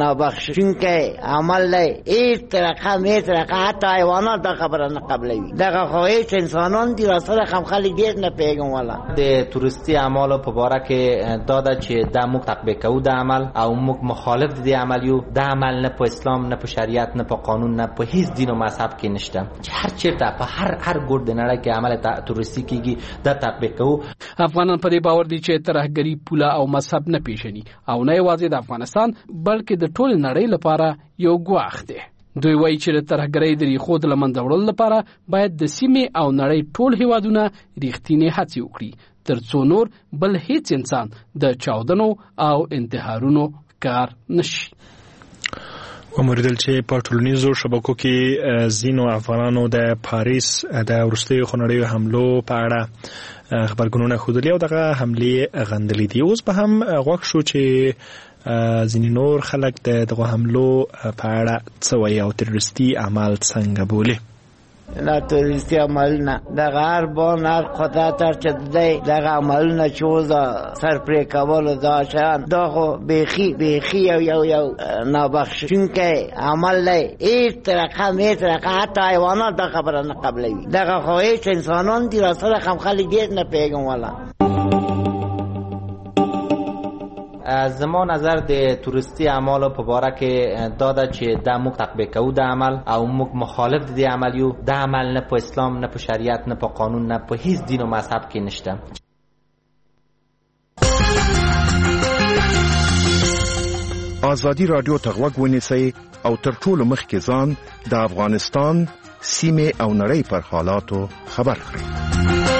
نابخښونکی عمل دی. هیڅ طرقه حتی حیوانات دا خبره نه قبلوي. دغه خو هیڅ انسانان دي راسره هم خلک ډېر نه پیږم والا د تورستی اعمالو په باره کې داده چې د موږ تطبیق کوو د عمل او موږ مخالف د عمل یو. د عمل نه په اسلام نه په شریعت نه په قانون نه په هیڅ دین او مذهب کې نشته چې هر چیرته په هر ګوټ د نړۍ کې عمل تورستی کیږي د تطبیق کوو. افغانان په دې باور دي چې ترهګری پوله او مذهب نه پیژني او نه یوازې د افغانستان بلکې د ټول نړۍ لپاره یو ګواښ دی. دوی وایي چې د ترهګرۍ د ریښو د له منځه وړلو لپاره باید د سیمې او نړۍ ټول هیوادونه رښتینې هڅې وکړي تر څو نور بل هیڅ انسان د چاودنو او انتحارونو کار نشي. وموریدل چې په ټولنیزو شبکو کې ځینو افغانانو د پاریس د وروستیو خونړیو حملو په اړه خبرګونونه ښودلي او دغه حملې غندلې دي. اوس به هم غوږ شو چې ځینې نور خلک دغه حملو په اړه څه وایي او تروریستي اعمال څنګه بولي. دا تروریستي عملونه دغه هر بان هر قدرت چې دی دغه عملونه چې د سر پرې کولو دا شیان دا خو بیخي یو نابخښونکی عمل دی. هیڅ طرقه حتی حیوانات دا خبره نه قبلوي. دغه خو هیڅ انسانان دي راسره هم خلک ډېر نه پیږم والا. زما نظر د تورستی اعمالو په باره کې داده چې دا موږ تطبیق کوو د عمل او موږ مخالف د عمل یو. د عمل نه په اسلام نه په شریعت نه په قانون نه په هیڅ دین او مذهب کې نشته. ازادي رادیو ته غوږ ونیسئ او تر ټولو مخکې ځان د افغانستان سیمه او نړۍ پر حالاتو خبر کړئ.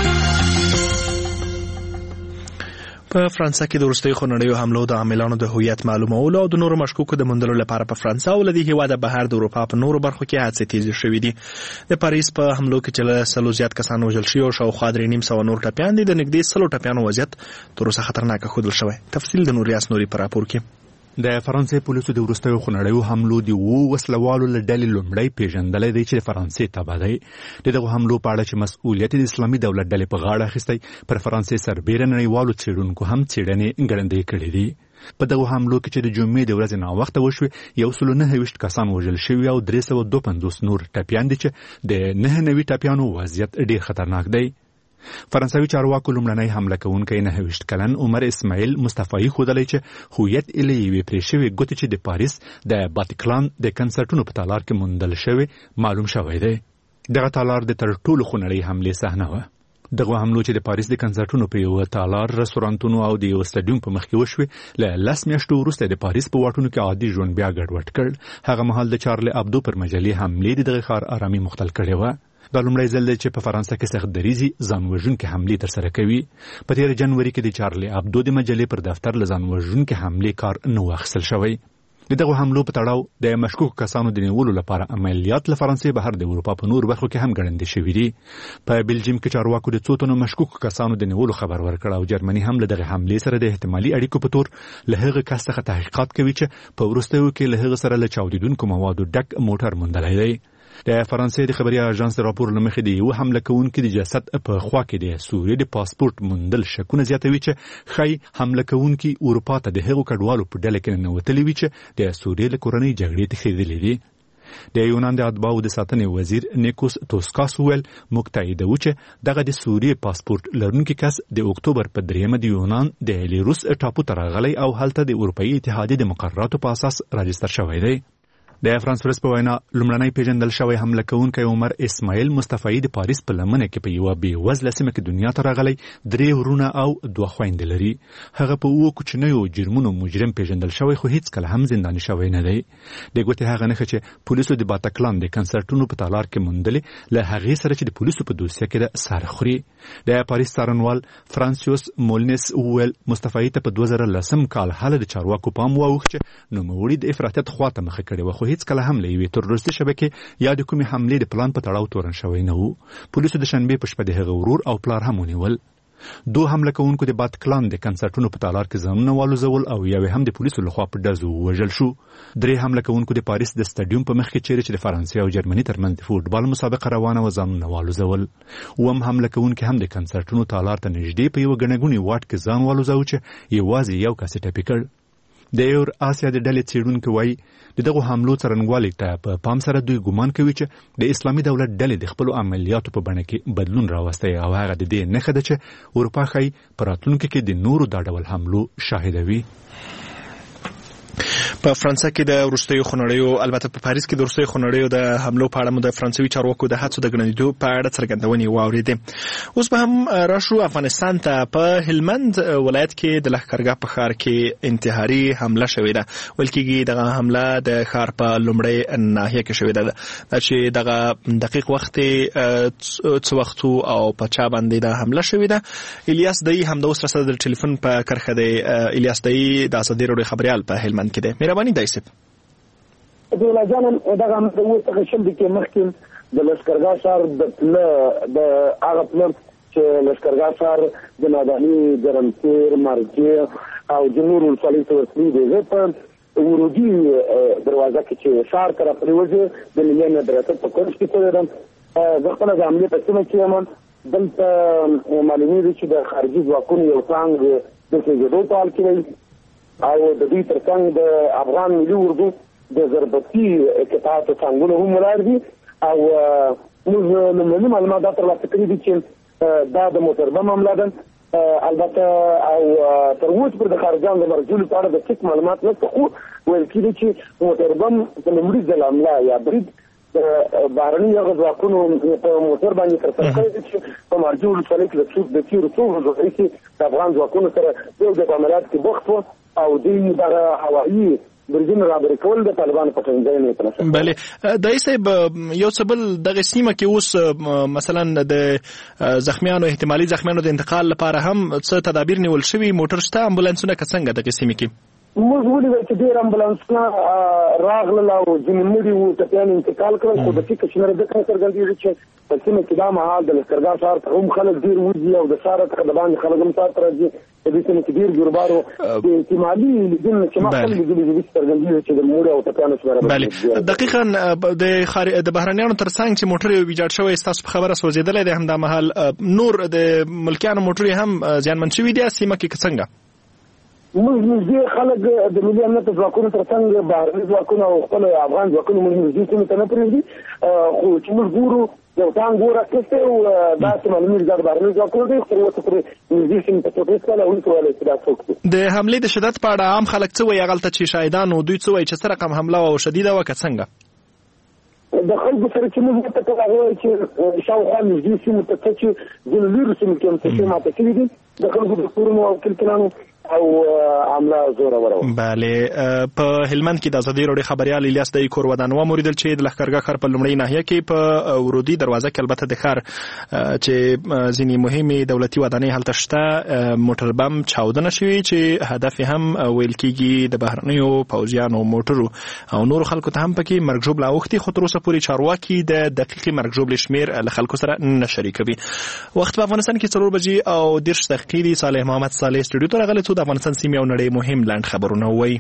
په فرانسه کې د وروستیو خونړیو حملو د عاملانو د هویت معلومولو او د نورو مشکوکو د موندلو لپاره په فرانسه او له دې هېواده بهر د اروپا په نورو برخو کې هڅې تیزې شوې دي. د پاریس په حملو کې چې له 100 زیات کسان وژل شوي او شاوخوا 300 نور ټپیان دي، د نږدې 100 ټپیانو وضعیت تر اوسه خطرناک ښودل شوی. تفصیل د نوریاس نوري په راپور کې. د فرانسې پولیسو د وروستیو خونړیو حملو د وسلوالو له ډلې لومړی پیژندلی دی چې د فرانسې تابع دی. د دغو حملو په اړه چې مسؤلیت د اسلامي دولت ډلې په غاړه اخیستی، پر فرانسې سربیره نړیوالو څېړونکو هم څېړنې ګړندۍ کړې دي. په دغو حملو کې چې د جمعې د ورځې ناوخته وشوې 129 کسان وژل شوي او 352 نور ټپیان دي چې د 99 ټپیانو وضعیت ډېر خطرناک دی. فرانسوي چارواکو لومړنی حمله کوونکی 29 کلن عمر اسماعیل مصطفی ښودلی چې هویت یې له یوې پرې شوې ګوتې چې د پاریس د باتیکلان د کنسرټونو په تالار کې موندل شوی معلوم شوی دی. دغه تالار د تر ټولو خونړۍ حملې صحنه وه. دغه حملو چې د پاریس د کنسرټونو په یو تالار، رستورانتونو او د یو سټډیوم په مخ کې وشوې، له 10 میاشتو وروسته د پاریس په واټونو کې عادي ژوند بیا ګډوډ کړ. هغه مهال د چارلی ابدو پر مجلې حملې د دغه ښار ارامي مختل کړې وه. دا لومړی ځل دی چې په فرانسه کې سخت دریزي ځان وژونکې حملې ترسره کوي. په تېره جنوري کې د چارلی ابدو د مجلې پر دفتر له ځان وژونکې حملې کار نه و اخیستل شوی. د دغو حملو په تړاو د مشکوکو کسانو د نیولو لپاره عملیات له فرانسې بهر د اروپا په نورو برخو کې هم ګړندې شوي دي. په بلجیم کې چارواکو د څو تنو مشکوکو کسانو د نیولو خبر ورکړ او جرمني هم له دغه حملې سره د احتمالي اړیکو په تور له هغه کس څخه تحقیقات کوي چې په وروستیو کې له هغه سره له چاودیدونکو موادو ډک موټر موندلی دی. د فرانسې د خبري اژانس د راپور له مخې د یو حمله کوونکي د جسد په خوا کې د سوریې د پاسپورت موندل شکونه زیاتوي چې ښایي حمله کوونکي اروپا ته د هغو کډوالو په ډله کې ننوتلي وي چې د سوریې له کورنۍ جګړې تښتېدلي دي. د یونان د اتباعو د ساتنې وزیر نیکوس توسکاس وویل موږ تاییدوو چې دغه د سوریې پاسپورت لرونکي کس د اکتوبر په 3 د یونان د لیروس ټاپو ته راغلی او هلته د اروپایي اتحادیې د مقرراتو په اساس راجستر شوی دی. د فرانس پرس په وینا لومړنی پیژندل شوی حمله کوونکی عمر اسماعیل مصطفی د پاریس په لمنه کې په یوه بېوزله سیمه کې دنیا ته راغلی. 3 ورونه او 2 خویندې لري. هغه په 2 کوچنیو جرمونو مجرم پیژندل شوی خو هیڅکله هم زنداني شوی نه دی. د ګوتې هغه نښه چې پولیسو د باتکلان د کنسرټونو په تالار کې موندلې له هغې سره چې د پولیسو په دوسیه کې د سر خوري. د پاریس څارنوال فرانسیوس مولنس وویل مصطفی ته په 2010 کال هله د چارواکو پام واوښت چې نوموړي د افراطیت خواته مخه کړې وه، خو هیڅکله هم له یوې تروریستي شبکې یا د کومې حملې د پلان په تړاو تورن شوی نه و. پولیسو د شنبې په شپه د هغه ورور او پلار هم ونیول. 2 حمله کوونکو د باتکلان د کنسرټونو په تالار کې ځانونه والوزول او یو هم د پولیسو لخوا په ډزو ووژل شو. 3 حمله کوونکو د پاریس د سټډیوم په مخ کې چیرې چې د فرانسې او جرمني ترمنځ د فوټبال مسابقه روانه و ځانونه والوزول. 2 حمله کوونکي هم د کنسرټونو تالار ته نږدې په یو ګڼهګوني واټ کې ځان والوزاو چې یوازې یو کس یې ټپي کړ. د یور آسیا د ډلې څېړونکي وایي د دغو حملو څرنګوالي ته په پام سره دوی ګمان کوي چې د اسلامي دولت ډلې د خپلو عملیاتو په بڼه کې بدلون راوستی او هغه د دې نښه ده چې اروپا ښایي په راتلونکي کې د نورو دا ډول حملو شاهده وي. په فرانسه کې د وروستیو خونړیو، البته په پاریس کې د وروستیو خونړیو د حملو په اړه مو د فرانسوي چارواکو د هڅو د ګړندېدو په اړه څرګندونې واورېدې. اوس به هم راشو افغانستان ته. په هلمند ولایت کې د لښکرګاه په ښار کې انتحاري حمله شوې ده. ویل کېږي دغه حمله د ښار په لومړۍ ناحیه کې شوې ده. دا چې دغه دقیق وخت څه وخت او په چا باندې دا حمله شوې ده. الیاس دای همدا اوس راسره د ټلیفون په کرښه دی. الیاس دای د ازادي راډیو خبريال په هلمند کې دی. مهرباني دایسب د لجانم دغه د وته شل کې مخکې د لشکرګاه ښار د هغه پلان چې لشکرګاه ښار د ناداني ګرمسیر مرجع او جنور ولسوالۍ ته وصلي دی. په ورودي دروازه کې چې ښار طرف پرېوځي د ملي مدرسې په کورس کې کوي د خپل د عملیات په سیمه کې هم دلته معلومیږي چې د خارجي ځواکونو یو څنګه د سیدو په حال کې او د دې ترڅنګ د افغان ملي اردو د ضربتي قطعاتو څنګهونه هم ولاړ دي او موږ لومړني معلومات ترلاسه کړي دي چې دا د موټر بم حمله ده البته او تر اوسه پر د خارجان د مرجولو په اړه د ټیک معلومات نشته، خو ویل کېږي چې موټر بم د لومړي ځل حمله یا برید د بهرني ځواکونو په موټر باندې ترسره کړی چې په مرجو ولسوالۍ کې د تېرو څو ورځو راهیسې د افغان ځواکونو سره یو د عملیات کې بوخت وو او دوی دغه هوایي برجونه رابرې کول د طالبانو په ټینګۍ نه ترسره. بله دای صاحب یو څه بل دغه سیمه کې اوس مثلا د زخمیانو احتمالي زخمیانو د انتقال لپاره هم څه تدابیر نیول شوي؟ موټر شته، امبولانسونه که څنګه دغه سیمه کې؟ موږ ولیدل چې ډېر امبولانسونه راغلل او ځینې مړي وو ټپیان انتقال کړل، خو د ټیک شمېر ځکه څرګندېږي چې په سیمه کې دا مهال د لښکرګاه ښار ته هم خلک ډېر وځي او د ښاره څخه د باندې خلک هم ښار ته راځي. په دې سیمه کې ډېر جوړبارو د احتمالي لیدنې چې ما خپل لیدلي دي څرګندېږي چې د مړو او ټپیانو شمېر بله دقیقا د بهرنیانو تر څنګ چې موټر ویجاړ شوی ستاسو په خبره سوځېدلی دی همدا مهال نور د ملکیانو موټر هم زیانمن شوي دي سیمه کې که څنګه؟ موږ نږدې خلک د ملي امنیت ځواکونو تر څنګ بهرني ځواکونه او خپل افغان ځواکونه موږ نږدې سیمې ته نه پرېږدي، خو چې موږ ګورو یو ټانک ورکړی او داسې معلومېږي دا د بهرني ځواکونو دی، خو اوس پرې نږدې سیمې ته څوک هېڅکله ونه کولی چې دا څوک دی. د حملې د شدت په اړه عام خلک څه وایي هغلته چې شاهدانو دوی څه وایي چې څه رقم حمله وه او شدیده وه که څنګه؟ د خلکو سره چې موږ ورته کړی هغه وایي چې شاوخوا نږدې سیمو ته څه چې ځینو لرې سیمو کې هم څه شی ماته شوي دي د خلکو د کورونو او کلکلانو او عمله زوروره. بله په هلمند کې د ازادي راډیو خبريال الیاس د کور ودانوا موریدل چې د لښکرګاه ښار په لومړۍ ناحیه کې په ورودي دروازه کې البته د ښار چې ځینې مهمې دولتي ودانۍ هلته شته موټر بم چاودنه شوي چې هدف هم ویل کېږي د بهرنیو پوځیانو موټرو او نورو خلکو ته هم پکې مرګ ژوبله اوښتي، خو تر اوسه پورې چارواکي د دقیقې مرګ ژوبلې شمېر له خلکو سره نه شریکوي. وخت په افغانستان کې 4 بجې او 10 دقیقې دي. صالح محمد صالح سټوډیو ته راغلی د افغانستان سیمې او نړۍ مهم لاند خبرونه وایي.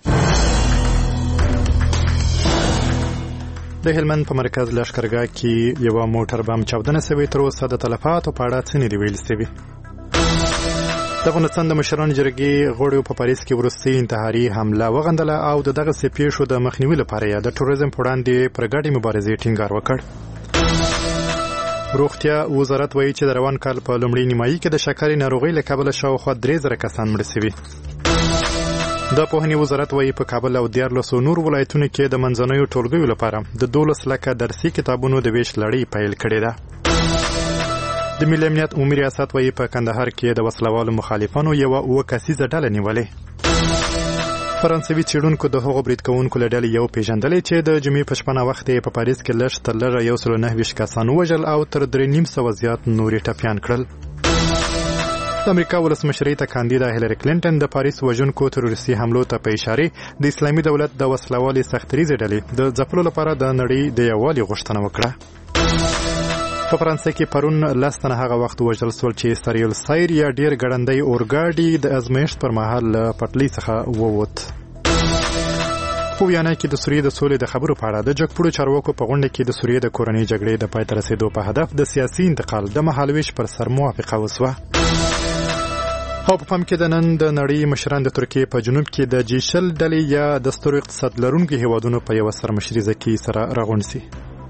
د هلمند په مرکز لښکرګاه کې یو موټر بم چاودنه شوې، تر اوسه د تلفاتو په اړه څه نه دي ویل شوي. د افغانستان د مشرانو جرګې غړو په پاریس کې وروستۍ انتحاري حمله وغندله او د دغسې پیښو د مخنیوي لپاره یې د ټوریزم په وړاندې پر ګډې مبارزې ټینګار وکړ. روغتیا وزارت وایي چې د روان کال په لومړۍ نیمایي کې د شکرې ناروغۍ له کبله شاوخوا 3000 کسان مړه شوي. د پوهنې وزارت وایي په کابل او 14 نور ولایتونو کې د منځنیو ټولګیو لپاره د 12 لکه درسي کتابونو د ویش لړۍ پیل کړې ده. د ملي امنیت عمومي ریاست وایي په کندهار کې د وسلوالو مخالفانو یوه 9 کسیزه ډله نیولې. فرانسوي څېړونکو د هغو برید کوونکو له ډلې یو پیژندلی چې د جمعې په شپه وخت یې په پاریس کې لږ تر لږه 129 کسان ووژل او تر 3.5 زیات نور یې ټپیان کړل. د امریکا ولسمشرۍ ته کاندیده هیلری کلینټن د پاریس وژونکو تروریستي حملو ته په اشارې د اسلامي دولت د وسلوالې سختریزې ډلې د ځپلو لپاره د نړۍ د یووالي غوښتنه وکړه. په فرانسه کې پرون 10 تنه هغه وخت وژل شول چې سریل سایر یا ډیر ګړندی اورګاډي د ازمایښت پر مهال پټلۍ څخه ووت. په ویانا کې د سوریې د سولې د خبرو په اړه د جګپوړو چارواکو په غونډه کې د سوریې د کورنۍ جګړې د پای ته رسیدو په هدف د سیاسي انتقال د مهالویش پر سر موافقه وسوه. او په پام کې د نن د نړۍ مشران د ترکیې په جنوب کې د جیشل ډلې یا د سترو اقتصاد لرونکو هیوادونو په یو سرمشریزه کې سره راغونډ شي.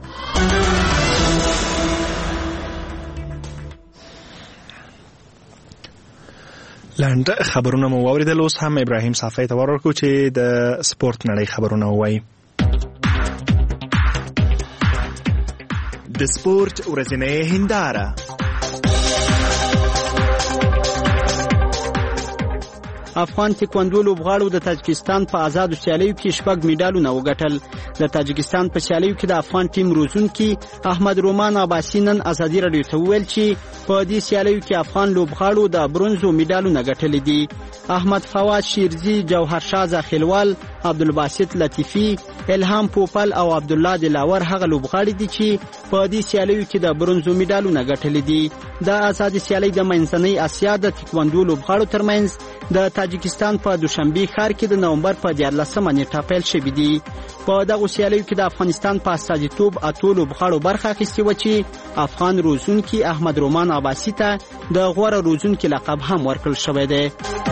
لاند خبرونه مو واوریدل، اوس هم ابراهیم صافی ته ورکو چې د سپورت نړۍ خبرونه وایي. د سپورت ورځنۍ هنداره. افغان تکواندو لوبغاړو د تاجکستان په آزادو سیالیو کې 6 میډالونه وګټل. د تاجکستان په سیالیو کې د افغان ټیم روزونکي احمد رومان عباسی نن ازادي راډیو ته وویل چې په دې سیالیو کې افغان لوبغاړو د برونزو میډالونه ګټلي دي. احمد فواز شیرزي، جوهرشاه زاخیلوال، عبدالباسط لطیفي، الهام پوپل او عبد الله دلاور هغه لوبغاړي دي چې په دې سیالیو کې د برونزو میډالونه ګټلي دي. د آزاد سیالي د منځنۍ اسیا د تکواندو لوبغاړو ترمنځ د تاجکستان په دوشنبه ښار کې د نومبر په 14 نیټه پیل شوې دي. په دغه سیالیو کې د افغانستان په استازیتوب اتو لوبغاړو برخه اخیستې و چې افغان روزونکي احمد رومان عباسی ته د غوره روزونکي لقب هم ورکړل شوی دی.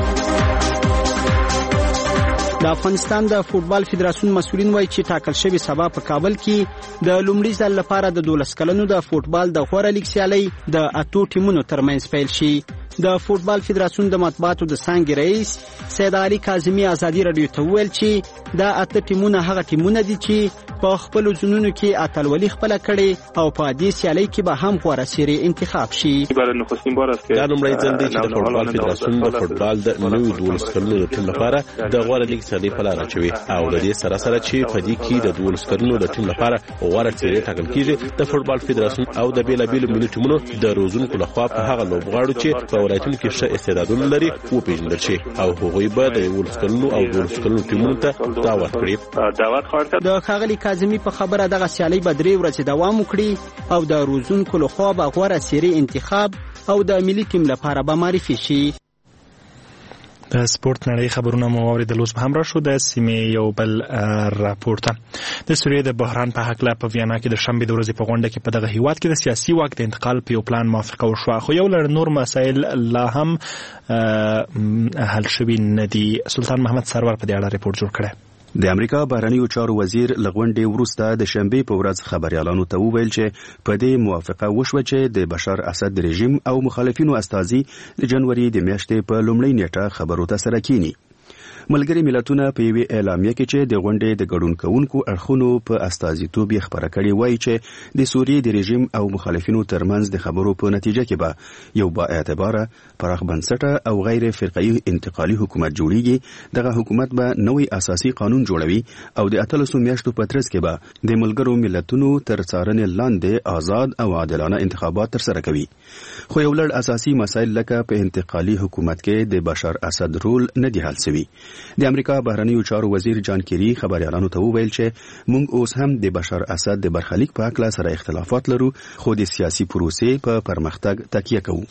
د افغانستان د فوتبال فدراسیون مسؤلین وایي چې ټاکل شوی سبا په کابل کې د لومړي ځل لپاره د 12 کلنو د فوتبال د غوره لیګ سیالي د اتو ټیمونو ترمنځ پیل شي. د فوټبال فدراسیون د مطبوعاتو د څانګې رئیس سید علي کاظمي ازادي رادیو ته وویل چې دا 8 ټیمونه هغه ټیمونه دي چې په خپل ځونونو کې اتلولي خپل کړي او په دې سیالۍ کې به هم غوره سری انتخاب شي. دا لومړی ځل دی چې د فوټبال فدراسیون د فوټبال د نوي 12 کلونو د ټیم لپاره د غوره لیګ سیالۍ په لاره اچوي او د دې سره سره چې په دې کې د 12 کلونو د ټیم لپاره غوره سری ټاکل کیږي. د فوټبال فدراسیون او د بیلابیلو ملي ټیمونو د روزونکو لخوا په هغه لوبغاړو چې په ولایتونو کې ښه استعدادونه لري وپېژندل شي او هغوی به د 12 کلونو او 12 کلونو ټیمونو ته دعوت کړي. د ښاغلي کاظمي په خبره دغه سیالۍ به 3 ورځې دوام وکړي او د روزونکو لخوا به غوره سری انتخاب او د ملي ټیم لپاره به معرفي شي. د سپورت نړۍ خبرونه مو واوریدل. اوس به هم راشو د سیمې یو بل راپورته. د سوریې د بحران په هکله په ویانا کې د شنبې د ورځې په غونډه کې په دغه هیواد کې د سیاسي واک د انتقال په یو پلان موافقه وشوه، خو یو لړ نور مسایل لا هم حل شوي نه دي. سلطان محمد سرور په دې اړه ریپورت جوړ کړی. د امریکا بهرنیو چارو وزیر لغونډې وروسته د شنبې په ورځ خبريالانو ته وویل چې په دې موافقه وشوه چې د بشار اسد رژیم او مخالفینو استازي د جنوري د میاشتې په لومړۍ نیټه خبرو ته سره کینی. ملګری ملتونه په یوه اعلامیه کې چې د غونډې د ګډون کوونکو اړخونو په استازیتوب خبره کړې وایي چې د سوریې د رژیم او مخالفینو ترمنځ د خبرو په نتیجه کې به یو با اعتباره پراخ بنسټه او غیر فرقه‌ای انتقالي حکومت جوړیږي. دغه حکومت به نوې اساسي قانون جوړوي او د 13 میاشتو په ترڅ کې به د ملګرو ملتونو تر څارنې لاندې آزاد او عادلانه انتخابات ترسره کوي. خو یو لړ اساسي مسایل لکه په انتقالي حکومت کې د بشار اسد رول نه دی حل شوی. د امریکا بهرنیو چارو وزیر جان کیری خبريالانو ته وویل چې موږ اوس هم د بشار اسد د برخلیک په اړه سره اختلافات لرو، خو د سیاسي پروسې په پرمختګ تکیه کوو.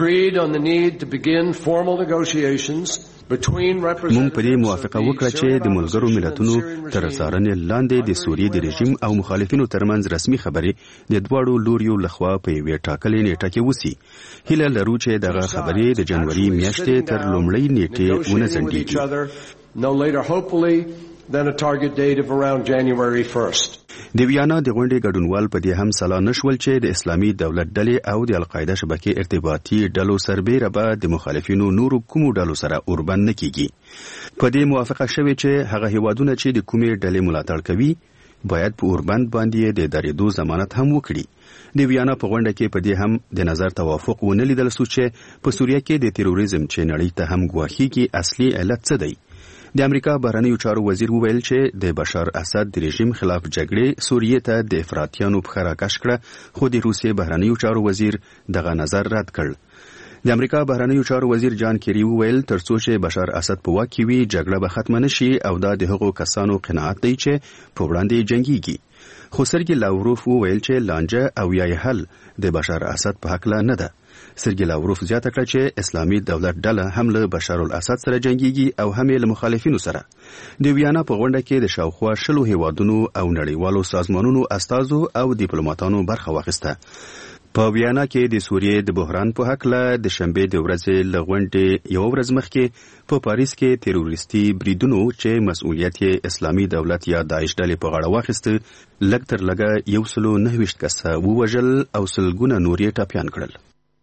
موږ په دې موافقه وکړه چې د ملګرو ملتونو تر څارنې لاندې د سوریې د رژیم او مخالفینو ترمنځ رسمي خبرې د دواړو لوریو لخوا په یوه ټاکلې نیټه کې وسی. هیله لرو چې دغه خبرې د جنوري میاشتې تر لومړۍ نیټې ونه ځنډیږي. No later, hopefully, than a target date of around January 1st. د ویانا د غونډې ګډونوال په دې هم سلا نشول چې د اسلامي دولت ډلې او د القاعده شبکې ارتباطي ډلو سربېره به د مخالفینو نورو کومو ډلو سره اوربند نه کیږي. په دې موافقه شوې چې هغه هیوادونه چې د کومې ډلې ملاتړ کوي باید په اوربند باندې د درېدو ضمانت هم وکړي. د ویانا په غونډه کې په دې هم د نظر توافق ونه لیدل شو چې په سوریه کې د تروریزم چې نړۍ ته هم ګواښي کې اصلي علت څه دی. د امریکا بهرنیو چارو وزیر وویل چې د بشار اسد د رژیم خلاف جګړې سوریې ته د افراطیانو په راکش کړه، خو د روسیې بهرنیو چارو وزیر دغه نظر رد کړ. د امریکا بهرنیو چارو وزیر جان کیری وویل ترڅو چې بشار اسد په واک کې وي جګړه به ختم نشي او دا د هغو کسانو قناعت دی چې په وړاندې جنگيږي. خو سرګي لاوروف وویل چې لانجه او یا حل د بشار اسد په حق نه ده. سرګي لاوروف زیاته کړه چې اسلامي دولت ډله هم له بشار الاسد سره جنگيږي او هم له مخالفینو سره. د ویانا په غونډه کې د شاوخوا 10 هیوادونو او نړیوالو سازمانونو استازو او ډیپلوماټانو برخه واخیسته. په ویانا کې د سوریې د بحران په حق له د شنبې د ورځې لغونډې یو ورځ مخکې په پاریس کې تروریستي بریدونو چې مسؤلیت یې اسلامي دولت یا داعش ډلې په غاړه واخیسته لږ تر لږه 129 کسه ووژل او سلګونه نور یې ټاپیان کړل.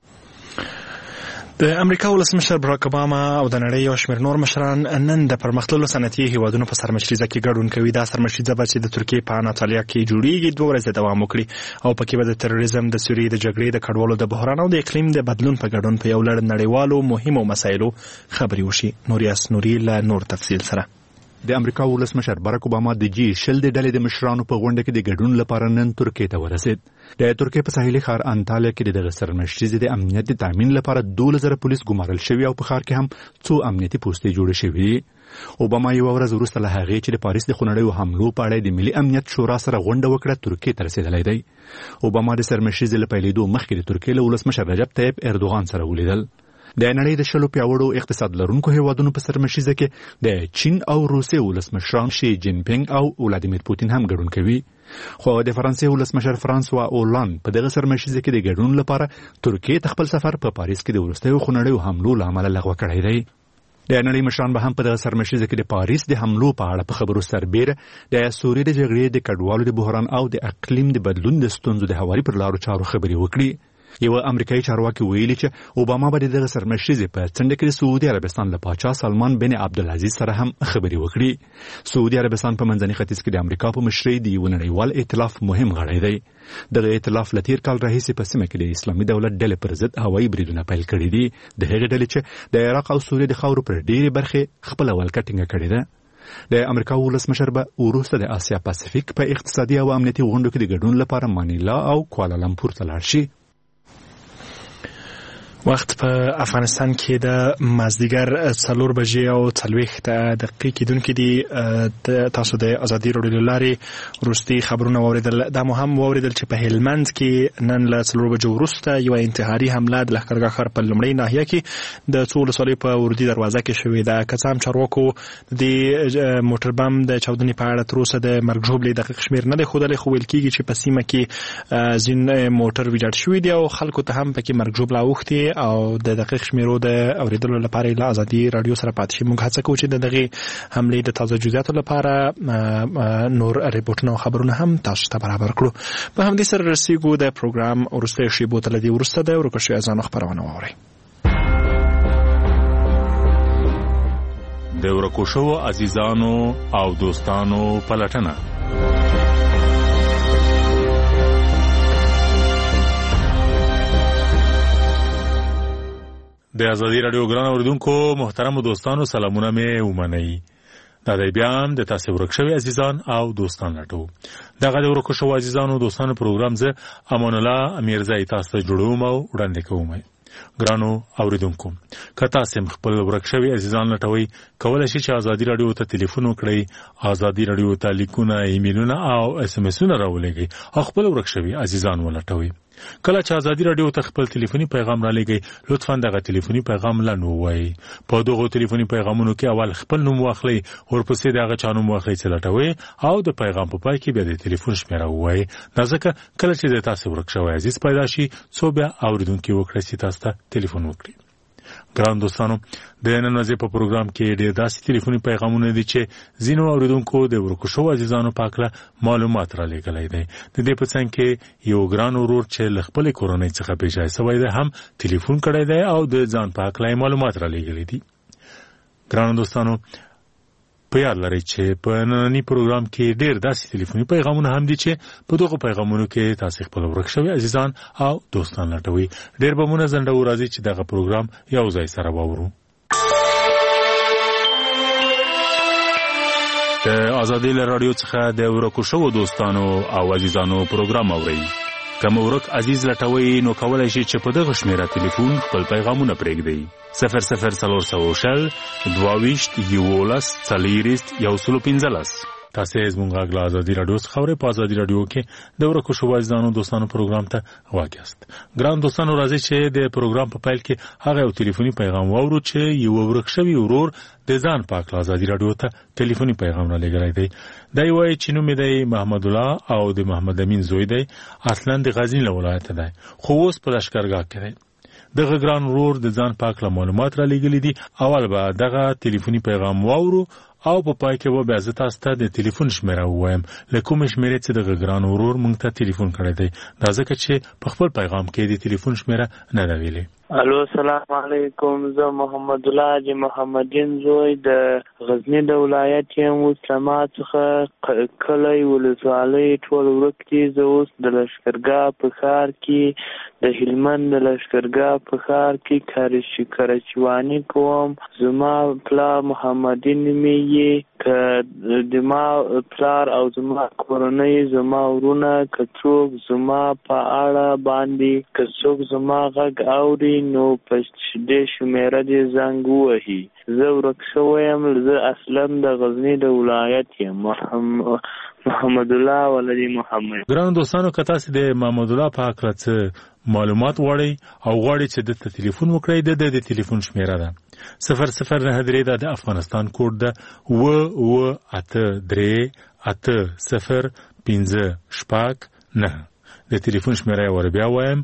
د امریکا ولسمشر براک اوباما او د نړۍ یو شمېر نور مشران نن د پرمختللو صنعتي هیوادونو په سرمشریزه کې ګډون کوي. دا سرمشریزه به چې د ترکیې په اناطالیا کې جوړیږي 2 ورځې دوام وکړي او پکې به د تروریزم، د سوریې د جګړې، د کډوالو د بحران او د اقلیم د بدلون په ګډون په یو لړ نړیوالو مهمو مسایلو خبرې وشي. نوریاس نوري له نور تفصیل سره. د امریکا ولسمشر باراک اوباما د جی 20 د ډلې د مشرانو په غونډه کې د ګډون لپاره نن ترکیې ته ورسید. د ترکیې په ساحلي ښار انټالیا کې د سرمشریزې د امنیت د تامین لپاره 12,000 پولیس ګمارل شوي او په ښار کې هم څو امنیتي پوستې جوړې شوي. اوباما یو ورځ وروسته له هغې چې د پاریس د خونړیو حملو په اړه د ملي امنیت شورا سره غونډه وکړه ترکیې ته رسیدلی دی. اوباما د سرمشریزې له پیلېدو مخکې د ترکیې له ولسمشر رجب طیب اردوغان سره ولیدل. د نړۍ د 10 پیاوړو اقتصاد لرونکو هیوادونو په سرمشریزه کې د چین او روسیې ولسمشران شي جین پینګ او ولادیمیر پوتین هم ګډون کوي. خو د فرانسې ولسمشر فرانسوا اولاند په دغه سرمشریزه کې د ګډون لپاره ترکیې ته خپل سفر په پاریس کې د وروستیو خونړیو حملو له امله لغوه کړی دی. د نړۍ مشران به هم په دغه سرمشریزه کې د پاریس د حملو په اړه په خبرو سربېره د سوریې د جګړې، د کډوالو د بحران او د اقلیم د بدلون د ستونزو د هواري پر لارو چارو خبرې وکړي. یو امریکایي چارواکي ویلي چې اوباما به دغه سرمشریزې په څنډه کې د سعودي عربستان له پاچا سلمان بن عبدالعزیز سره هم خبرې وکړي. سعودي عربستان په منځني ختیځ کې د امریکا په مشرۍ د یو نړیوال ائتلاف مهم غړی دی. دغه ائتلاف له تیر کال راهیسې په سیمه کې د اسلامي دولت ډلې پر ضد هوایي بریدونه پیل کړي دي. د هغې ډلې چې د عراق او سوریې د خاورو پر ډېرې برخې خپله ولکه ټینګه کړې ده. د امریکا ولسمشر به وروسته د آسیا پاسفیک په اقتصادي او امنیتي غونډو کې د ګډون لپاره مانیلا او کوالالمپور ته لاړ شي. وخت په افغانستان کې د مازدیګر 4 بجې او 40 دقیقې کېدونکې دي. تاسو د ازادي راډیو له لارې وروستي خبرونه واورېدل. دا مو هم واورېدل چې په هلمند کې نن له 4 بجو وروسته یوه انتحاري حمله د لښکرګاه ښار په لومړۍ ناحیه کې د څو ولسوالیو په وردي دروازه کې شوې ده. که څه هم چارواکو د موټر بم د چاودنې په اړه تر اوسه د مرګ ژوبلې دقیق شمېر نه دی ښودلی، خو ویل کېږي چې په سیمه کې ځینې موټر ویجاړ شوي دي او خلکو ته هم پکې مرګ ژوبله اوښتې او د دقیق شمیرو د اوریدلو لپاره له ازادي رادیو سره پاتې شئ. موږ هڅه کوو چې د دغه حملې د تازه جزئیاتو لپاره نور ریپورتونه او خبرونه هم تاسو ته برابر کړو. په همدې سره رسیدو د پروګرام وروستۍ شیبو ته لدی ورسته د ورکو شوی ځانو خبرونه واورئ. د ورکو شو عزیزانو او دوستانو پلټنه. د ازادي رادیو ګران اوریدونکو محترم دوستانو سلامونه مې ومنئ. دا دی بیا هم د تاسو ورک شوي عزیزان او دوستان لټو. دغه د ورکو شوو عزیزانو دوستانو پروګرام زه امان الله امیرزی تاسو ته جوړوم او وړاندې کوم. ګرانو اوریدونکو که تاسو خپل ورک شوي عزیزان لټوي کولای شئ چې ازادي رادیو ته ټلیفون وکړئ، ازادي رادیو ته لیکونه، ایمیلونه او اس ام اسونه راولېږئ او خپل ورک شوي عزیزان ولټوي. کله چې ازادي رادیو ته خپل ټلیفوني پیغام را لېږئ لطفا دغه ټلیفوني پیغام لنډ ووایئ. په دغو ټلیفوني پیغامونو کې اول خپل نوم واخلئ، ورپسې د هغه چا نوم واخلئ چې لټوئ او د پیغام په پای کې بیا د ټلیفون شمېره ووایئ. دا ځکه کله چې د تاسو ورک شوی عزیز پیدا شي څو بیا اوریدونکي وکړئ چې تاسو ته ټلیفون وکړي. ګران دوستانو د نن ورځې په پروګرام کې ډېر داسې ټلیفوني پیغامونه دي چې ځینو اوریدونکو د ورکو شوو عزیزانو په هکله معلومات را لېږلی دی. د دې په څنګ کې یو ګران ورور چې له خپلې کورنۍ څخه بېځای سوی دی هم ټلیفون کړی دی او د ځان په هکله معلومات را لېږلي دي. ګرانو دوستانو په یاد لرئ چې په ننني پروګرام کې ډېر داسې ټلیفوني پیغامونه هم دي چې په دغو پیغامونو کې تاسو خپل ورک شوي عزیزان او دوستان لټوي. ډېر به مو ځنډو راځي چې دغه پروګرام یو ځای سره واورو. د ازادي رادیو څخه د ورکو شوو دوستانو او عزیزانو پروګرام اورئ. که مو ورک عزیز لټوي نو کولی شئ چې په دغه شمېره ټلیفون خپل پیغامونه پرېږدئ. 0040 22 11 40 115. تاسو زموږ غږ له ازادي رادیو څخه اورئ. په ازادي رادیو کې د ورکو شوو عزیزانو دوستانو پروګرام ته غوږ یاست. ګران دوستانو راځئ چې د پروګرام په پیل کې هغه یو ټلیفوني پیغام واورو چې یو ورک شوی ورور د ځان پاک له ازادي رادیو ته ټلیفوني پیغام را لېږلی دی. دی وایي چې نوم یې دی محمد الله او د محمد امین زوی دی، اصلا د غزني له ولایته دی خو اوس په لښکرګاه کې دی. دغه ګران ورور د ځان پاک له معلومات را لېږلي دي. اول به دغه ټلیفوني پیغام واورو او په پای کې به بیا زه تاسو ته د ټلیفون شمېره ووایم له کومې شمېرې چې دغه ګران ورور موږ ته ټلیفون کړی دی. دا ځکه چې په خپل پیغام کې د ټلیفون شمېره نه ده ویلې. الو السلام علیکم، زه محمد الله حاجي محمدین زوی د غزني د ولایت یم، اسلامه څخه کلی ولسوالۍ ټول ورک دي. زه اوس د لښکرګاه په ښار کې د هلمند د لښکرګاه په ښار کې کراچواني کوم. زما پلار محمدین نومیږي. که د ما پلار او زما کورنۍ زما ورونه که څوک زما په اړه باندې که څوک زما غږ اوري نو په دې شمېره دې زنګ ووهي. زه ورک شوی یم. زه اصلا د غزني د ولایت یم. محمد الله ولدي محمد. ګرانو دوستانو که تاسو د محمد الله په هکله څه معلومات غواړئ او غواړئ چې دته ټلیفون وکړئ د ټلیفون شمېره ده 0093 د افغانستان کوډ ده 998050 د ټلیفون شمېره ور بیا وایم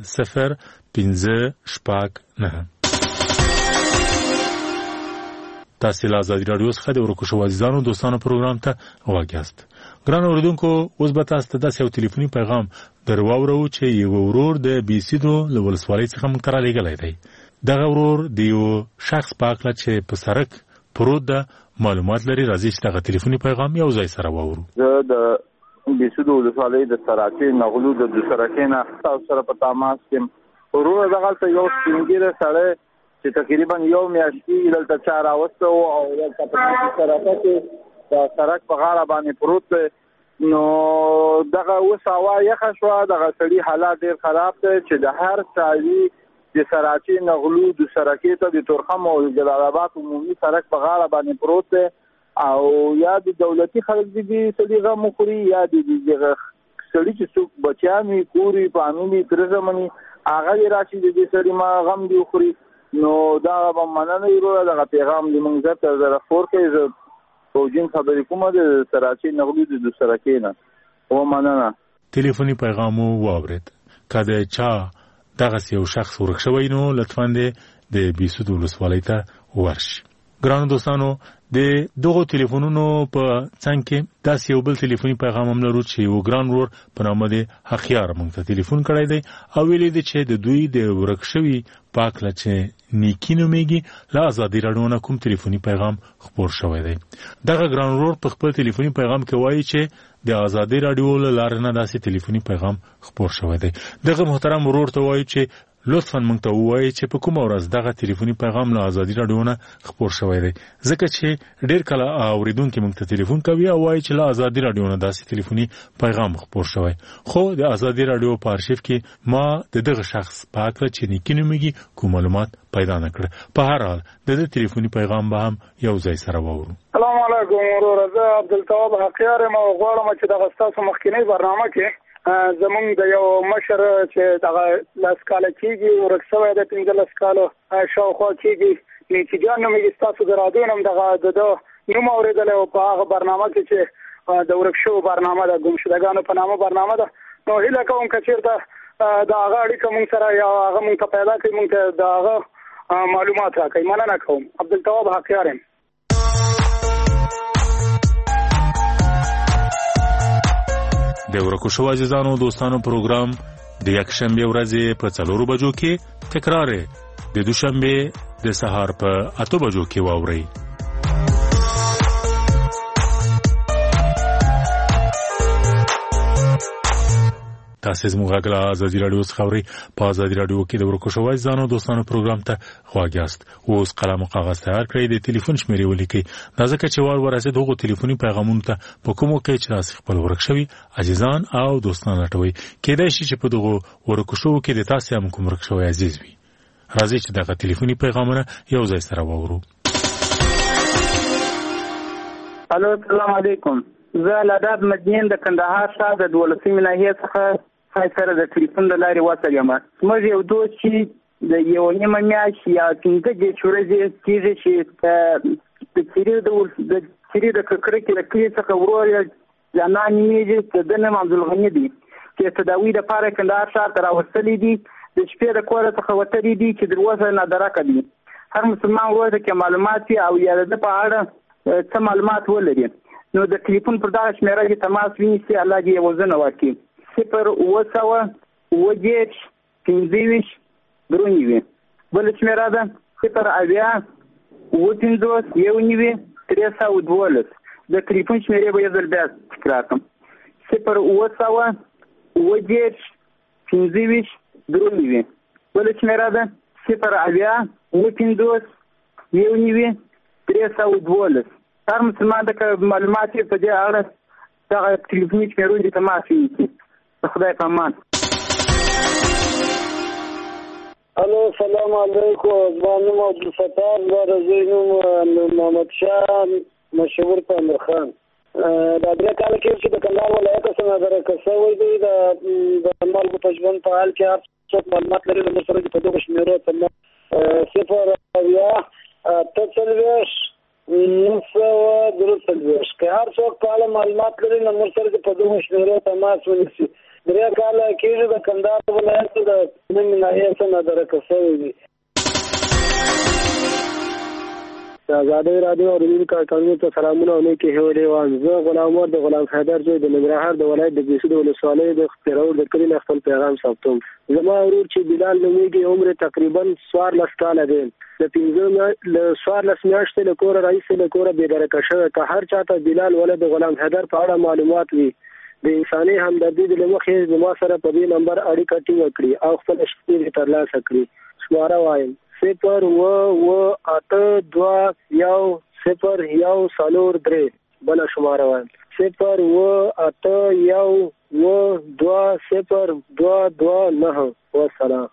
00838050. تاسو له ازادي رادیو څخه د ورکو شو عزیزانو دوستانو پروګرام ته واګیاست. ګران اوریدونکو اوس به تاسو ته د یو ټلیفوني پیغام درواورو چې یو ورور د بي سي دو لولسوالۍ څخه موږ ته رالیږلی دی. دغه ورور د یو شخص په اړه چې په سړک پروت ده معلومات لري. راځي چې دغه ټلیفوني پیغام یو ځای سره واورو. زه د بي سي دو لولسوالۍ د سراچې نغلو د سراچې نه تاسو سره په تماس کې ورور دغه ته یو سپینګیره سره چې تقریبا یو میاشتې دلته چا راوسته او دلته په سراچې کې د سړک په غاړه باندې پروت دی. نو دغه اوس هوا یخه شوه، دغه سړي حالات ډېر خراب دی چې د هر سړي د سراچې نغلو د سرکې ته د تورخم او جلال آباد عمومي سړک په غاړه باندې پروت دی او یا د دولتي خلک دي سړي غم وخوري یا د سړي چې څوک بچیان وي کور وي فامیل وي تره زامن وي هغه یې راشي د دې سړي ما غم دي وخوري. نو دا به مننه وروره دغه پیغام د موږ زه تر زره فور کې زه فوجین خبرې کومه د سراچې نغلو د سرکې نه و مننه. ټلیفوني پیغام واورید. که د چا دغه یو شخص ورک شوی نو لطفا د بي سي دو ولسوالۍ ته ورشي. ګرانو دوستانو د دغه ټلیفونونو په څنګ کې داسې یو بل ټلیفوني پیغام هم لرو چې یو ګران ورور په نامه د حقیار موږ ته ټلیفون کړی دی او ویلي دی چې د دوی د ورک شوي په هکله چې نیکي نومیږي له ازادي راډیو نه کوم ټلیفوني پیغام خپور شوی دی. دغه ګران ورور په خپل ټلیفوني پیغام کې وایي چې د ازادي راډیو له لارې نه داسې ټلیفوني پیغام خپور شوی دی. دغه محترم ورور ته وایي چې لطفاً موږ ته ووایي چې په کومه ورځ دغه ټلیفوني پیغام له ازادي راډیو نه خپور شوی دی، ځکه چې ډېر کله اورېدونکي موږ ته ټلیفون کوي او وایي چې له ازادي راډیو نه داسې ټلیفوني پیغام خپور شوی. خو د ازادي راډیو په ارشیف کې ما د دغه شخص په هکله چې نیکي نومیږي کوم معلومات پیدا نه کړه. په هر حال د دې ټلیفوني پیغام به هم یو ځای سره واورو. السلام علیکم وروره، زه عبدالتواب حقیار یم او غواړم چې دغه ستاسو مخکینۍ برنامه کې زمونږ د یو مشر چې دغه 10 کاله کېږي ورک شوی دی، 15 کاله شاوخوا کېږي، نیکي جان نومېږي. ستاسو د راډیو نه هم دغه د نوم اورېدلی او په هغه برنامه کې چې د ورک شوو برنامه ده، ګمشدګانو په نامه برنامه ده. نو هیله کوم که چېرته د هغه اړیکه مونږ سره یا هغه مونږ ته پیدا کړي، مونږ ته د هغه معلومات راکړئ. مننه کوم. عبدالتواب حقیار یم. د ورکو شو عزیزانو دوستانو پروګرام د یکشنبه ورځې په 4 بجو کې تکرار د دوشنبه د سهار په 8 بجو کې واورئ. تاسو زموږ غږ ازادي راډیو څخه اورئ. په ازادي راډیو کې د ورکو شو عزیزانو دوستانو پروګرام ته خواږیاست. اوس قلم او کاغذ تیار کړئ، د ټلیفون شمیرې ولیکئ. دا ځکه چې وار ورسېد هغو ټلیفوني پیغامونو ته په کومو کې چې تاسو خپل ورک شوي عزیزان او دوستان لټوي. کېدای شي چې په دغو ورکو شوو کې د تاسو هم کوم ورک شوی عزیز وي. راځئ چې دغه ټلیفوني پیغامونه یو ځای سره واورو. الو، السلام علیکم. زه لاداب مدین د کندهار ښار د 12 ناحیې څخه سره د ټلیفون د لارې وصل یم. زموږ یو دوست چې د یو نیمه میاشت یا 15 ورځې کېږي چې د چیرې د ککړه کې د کلي څخه ورور یې جانان نومېږي، چې د نوم عبدالغني دی، چې تداوي دپاره کندهار ښار ته راوستلي دي. د شپې د کوره څخه وتلي دي چې تر اوسه نادرکه دي. هر مسلمان ورور ته کې معلومات وي او یا د ده په اړه څه معلومات ولري نو د ټلیفون پر دغه شمېره کې تماس ونیسي. الله دې یې وزنه ورکړي. 0 15 درونی بل شمېره ده 0 50 19 312. د ټلیفون شمېرې به یې ځل بیا تکرار کړم. 0 15 درونی بل شمېره ده 0 50 19 312. هر مسلمان د معلومات په دې اړه دغه ټلیفوني شمېرو دې تماس ونیسي. خدای په امان. الو، سلام علیکم. زما نوم عبدالفتاح، زما زوی نوم محمد شاه مشهور په امیر خان. دا 3 کاله کې چې د کندهار ولایت څخه نادرکه شوی دی. د مالګو په ژوند په حال کې هر څوک معلومات لري. د سره په دغه شمېرو ته 0 که هر څوک په اړه معلومات لري نو موږ سره په دغه شمېرو تماس ونیسي. 3 کاله کېږي د کندهار ولایت د نوم ناحیې څخه نادرکه شوی دی. د آزادۍ راډیو اوریدونکو کارکوونکو ته سلامونه او نیکې هیلې وایم. زه غلام ور د غلام حیدر زوی د ننګرهار د ولایت د بېسود ولسوالۍ د پیرور د کلي نه خپل پیغام ثبتوم. زما ورور چې بلال نومیږي عمر تقریبا 14 کاله دی. د 14 میاشتې له کوره راځي له کوره بېدرکه شوی. که هر چاته بلال ولد غلام حیدر په اړه معلومات وي د انساني همدردي د مخې زما سره په دې نمبر اړیکه ټینګه کړي او خپل شمیرې ترلاسه کړي. شماره وایم 0-8-2-1-0-1-4-3. بله شماره وایم 0-8-2-1-2-0-2-2-9. والسلام.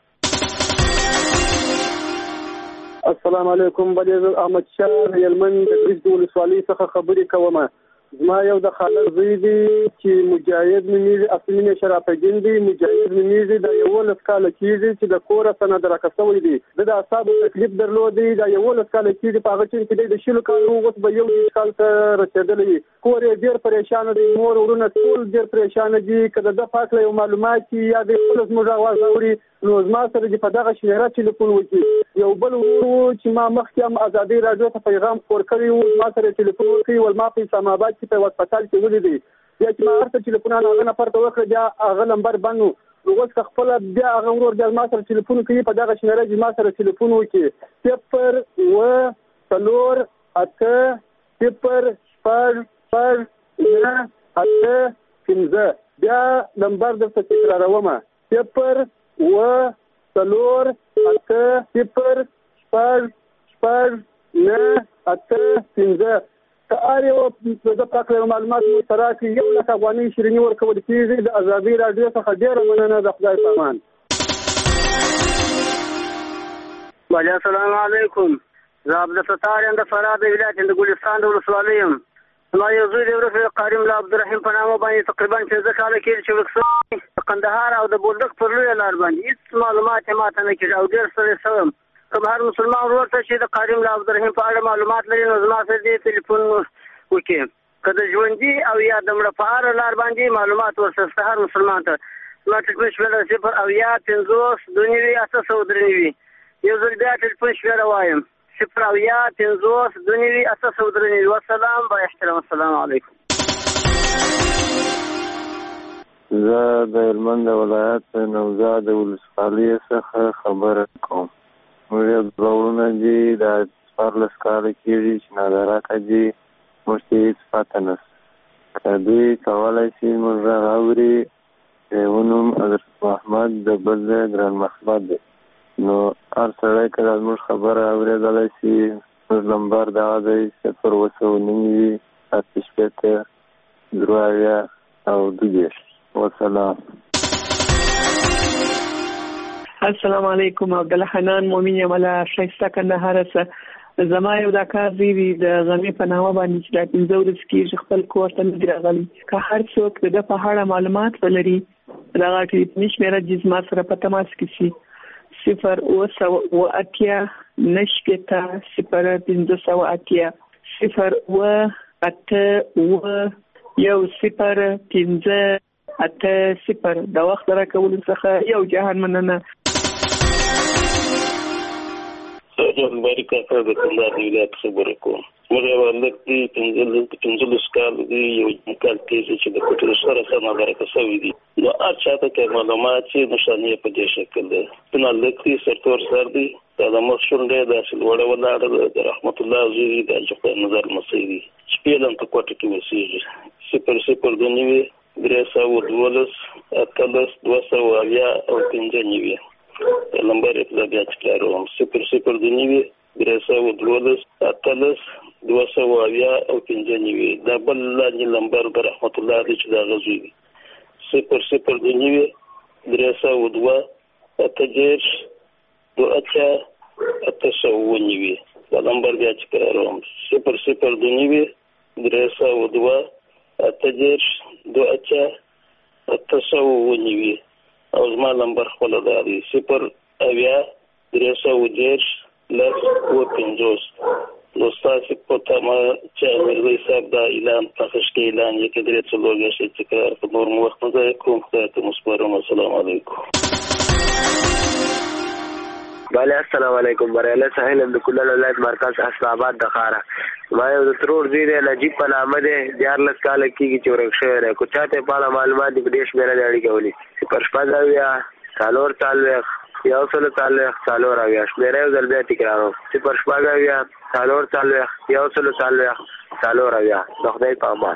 السلام علیکم. بلې احمد شاه هلمند د بریج د ولسوالۍ څخه خبرې کوم. زما یو د خاله زوی دی چې مجاهد نومیږي، اصلي نوم یې شرف الدین دی. مجاهد نومیږي، د 11 کاله کېږي چې د کوره سند راکړی دی. د اعصابو تکلیف درلودی، د 11 کاله کېږي په هغه چې د 20 کالو اوس به 1 کال ته رسېدلی. کور یې ډېر پریشانه دی، مور ورونه ټول ډېر پریشانه دي. که د ده په هکله یو معلومات یا د خپل زموږ اواز اوري نو زما سره چې په دغه شمېره ټلیفون وکړي. یو بل ورور چې ما مخکې هم ازادۍ راډیو ته پیغام خپور کړی و، زما سره ټلیفون وکړي ول ما په اسلام آباد کې په هسپتال کې ولیدی. بیا چې ما هر څه ټلیفونونه هغه نفر ته وکړه بیا هغه نمبر بند و. اوس که خپله بیا هغه ورور بیا زما سره ټلیفون کوي په دغه شمېره چې زما سره ټلیفون وکړي 0-4-8-0-9-8-5. بیا نمبر درته تکراروم 0-4-8-0-9-8-5. که هر یو د پاکه معلومات مو سره کړي 1,00,000 افغانۍ شیریني ورکول کېږي. د آزادۍ راډیو څخه ډېره مننه. د خدای په امان. السلام علیکم. زه عبدالستار یم د فراه د ولایت د ګلستان د ولسوالۍ یم. زما یو زوی دی ورور قارم له عبدالرحیم په نامه باندې تقریبا 15 کاله کېږي چې ورک شوی د کندهار او د بولدک پر لویه لار باندې. هېڅ معلومات یې ماته نه کېږي او ډېر ستړی شوم. کوم هر مسلمان ورور ته چې د قارم له عبدالرحیم په اړه معلومات لري نو زما سره دې ټلیفون وکړي. که د ژوندي او یا د مړه په هره لار باندې معلومات ورسره هر مسلمان ته زما ټلیفون شمېره 0-8-5-2-8-3. یو ځل بیا ټلیفون شمېره وایم 0-8-5-2-8-3. والسلام با احترام. السلام علیکم. زه د هلمند ولایت نوزاد ولسوالۍ څخه خبره کوم. موږ یو ورونه دي د 14 کاله کېږي چې نادراکه دي، موږ ته هېڅ پته نشته. که دوی کولی شي موږ غږ اوري. یو نوم حضرت محمد د بل ځای ګران محمد دی. نو هر سړی که زموږ خبره اورېدلی شي زموږ نمبر دغه دی 0-9-8-2-2. والسلام. السلام علیکم. عبدالله حنان مومن یم له ښایسته کندهار څخه. زما یو دا کار دی د غمې په نامه باندې چې دا 15 ورځې کېږي خپل کور ته نه دي راغلی. که هر څوک د ده په اړه معلومات ولري دغه ټلیفوني شمېره دې زما سره په تماس کې شي 0-8-9-8-0-5-0-8-0. د وخت راکولو څخه یو جهان مننه. سرجان باری کاکا د کندهار ولایت خبره کوم. موږ یو هلک دی 15 کال دی، یو کال کېږي چې د کوټې سره نادرکه شوی دی. نو هر چاته که معلومات چې نشانې په دې شکل دی. نو هلک دی سرتور سر دی، دا د مخ شونډې داسې لوړه ولاړه ده. د رحمت الله زوی د جفا نظر مسۍ دی. شپې هم په کوټه کې اوسېږي. 0-0-2-8-2-2-5 نمبر یې بیا تکراروم 0-0-2-8-2-2-5 دا بل لاندې نمبر د رحمت الله دی چې دا غزوی دی 0-0-2-8-2-8-9 دا نمبر بیا تکراروم 0-0-2-8-2-8-9 او زما نمبر خپل دی 0-3-10-50 نو ستاسو په تمه چې مې حساب دا اعلان پخښ کې اعلان یې کړی چې لوګي شي تکرار په نور وخت نه کوم خدای ته مسپارم. السلام علیکم. بله السلام علیکم بریاله ساحل د کولر ولایت مرکز اسلام آباد د خاره ما یو د ترور زوی دی نجیب په نامه دی 14 کاله کېږي چې ورک شوی دی کو چاته په اړه معلومات دې په دې شمیره دی اړیکه ولي پر شپږ اویا څلور څلوېښت یو سل څلوېښت څلور اویا شمیره یو ځل بیا تکراروم چې پر شپږ اویا څلور څلوېښت یو سل څلوېښت څلور اویا د خدای په امان.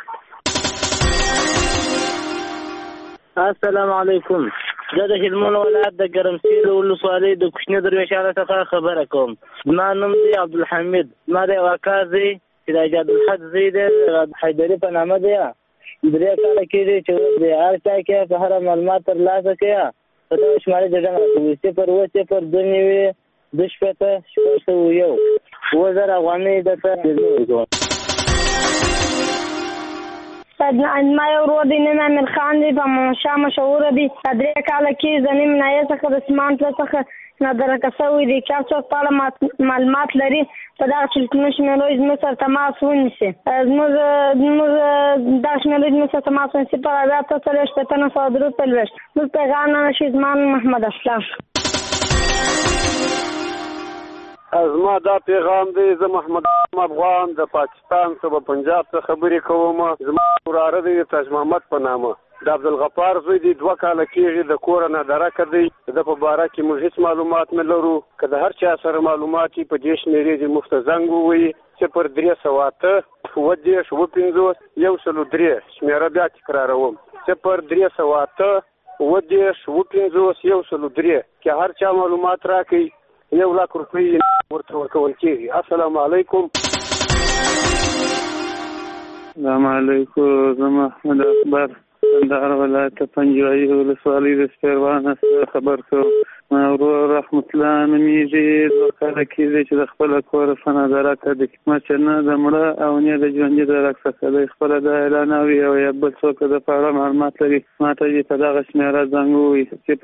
السلام علیکم. زه د هلمند ولایت د ګرمسیر ولسوالۍ د کوچني درویشانو څخه خبره کوم. زما نوم دی عبدالحمید. زما د واقع دی چې د ایجاد الحد زی دی حیدري په نامه دی 3 کاله کېږي چې د هر چا کې په هر معلومات ترلاسه کړه په دغه شمارې د ډنګ راټولوي 0-2-2-2000 افغانۍ درته ډېر ما یو ورور دی نن امیر خان دی په شاه مشهوره دی 3 کاله کې زنیم نایه څخه د سمانت څخه نادرکه شوی دی که څوک په اړه معلومات لري په دغه ټلیفون شمیرو زموږ سره تماس ونیسي زموږ دغه شمیرو زموږ سره تماس ونیسي په 843 موږ پیغام نشي زمان محمد اسلام. زما دا پیغام دی زه محمد افغان د پاکستان صوبه پنجاب څخه خبرې کوم. زما وراره دی تاج محمد په نامه د عبدالغفار زوی دی 2 کاله کېږي د کور نه درکه دی د په باره کې موږ هیڅ معلومات نه لرو که د هر چا سره معلومات په دې شمیرې دې موږ ته زنګ ووایي 0-308-103 شمیره بیا تکراروم 0-308-103 که هر چا معلومات راکړي 1 لک روپۍ ورته ورکول کېږي. السلام علیکم. السلام علیکم. زه محمد اکبر کندهار ولایت پنجوایي ولسوالۍ د سپیروانه خبر کوم. ورور رحمت الله نومیږي 2 کاله کېږي چې د خپل کور څخه درکه دی چې نه د مړه او نه د ژوندي درک څخه دی خپل د اعلانوي او یا بل څوک د پاره معلومات لري ماته یې په دغه شمیره زنګ ووایي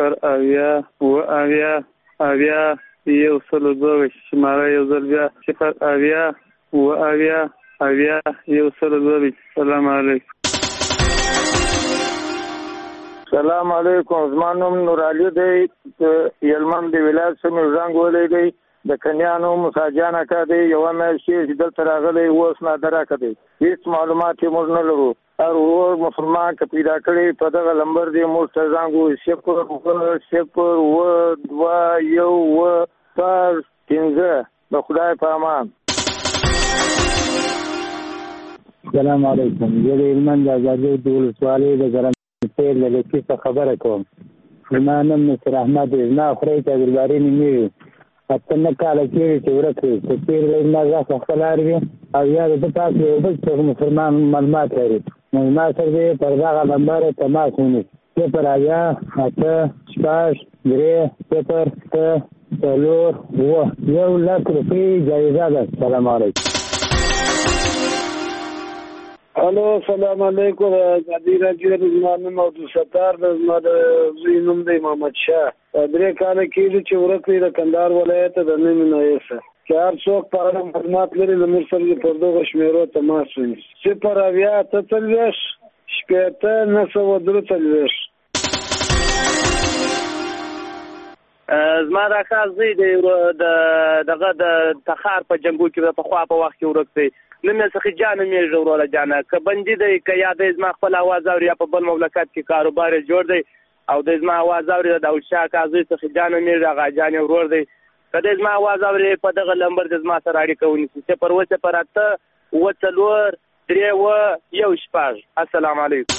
0-8-2 یو سل 2 شماره یو ځل بیا 0-8-2 یو سل 2. سلام علیکم. سلام علیکم. زما نوم نور علي دی یلمن د ولایت سمې زنګ ولې دی د کنیانو مساجان اکا دی یو مې چې دلته راغلی اوس نادرکه دی هیڅ معلومات یې موږ نه لرو. هر ورور مسلمان که پیدا کړي په دغه لمبر دی موږ ته زنګ ووایي 0-0-1-2-15 د خدای په امان. سلام علیکم. زه د هلمند د ازادۍ د ولسوالۍ د ګرمسیر له لیکي څخه خبره کوم. زما نوم نصر احمد دی. زما خورۍ ته ګلباري نومېږي 8 کاله کېږي چې ورک وي چې تېر دی زما غږ په خپل لار وي او یا د ده پاس یو بل څوک مسلمان معلومات لري نو زما سره دی پر دغه نمبر تماس ونیسي 0-8-2-3-0-1 لک روپۍ جایزه ده. سلام علیکم. الو سلام علیکم. ازادي راډیو د زما نوم عبدالستار د زما د زوی نوم دی محمد شاه 3 کاله کېږي چې ورک دی د کندهار ولایت د نوم نایسه که هر څوک په اړه معلومات لري زموږ سره پر دغه شمیرو تماس ونیسي 0-8-2-9-43 زما دا خاص زی دغه د تخار په جنګو کې په خوا په وخت کې ورک دی نو مې څخه جانه مې وروره جانه که بندي دی که یاد زما خپل आवाज اوري په بل مملکت کې کاروبار جوړ دی او د زما आवाज اوري د اولشا کازوي څخه جانه مې راغا جانه ورور دی کله زما आवाज اوري په دغه لمبر د زما سره اړیکه ونیسي 0-8-2-3-1 السلام علیکم.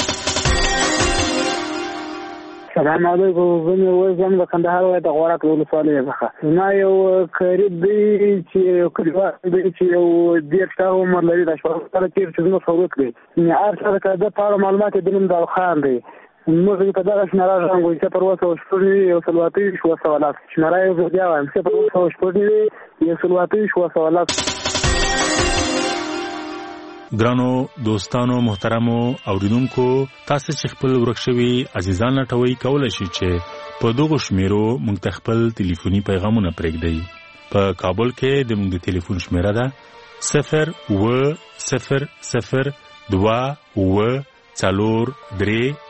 سلام علیکم. زه مې وزم د کندهار ولایت د غورک ولسوالۍ څخه. زما یو قریب دی چې یو کلیوال دی چې یو 10 کاله عمر لري د 14 کاله کېږي چې زموږ څه ورک دی هر څه د ده په اړه معلومات یې د نوم داود خان دی موږ په دغه شمیره زنګ ووایي 0-8-2-1 شمیره یو ځل بیا وایم 0-8-2-1 ګرانو دوستانو محترمو اوریدونکو تاسو چې خپل ورک شوي عزیزان لټوي کولای شئ چې په دغه شمیرو موږ ته خپل ټلیفوني پیغامونه پرېږدئ. په کابل کې د موږ د ټلیفون شمیره ده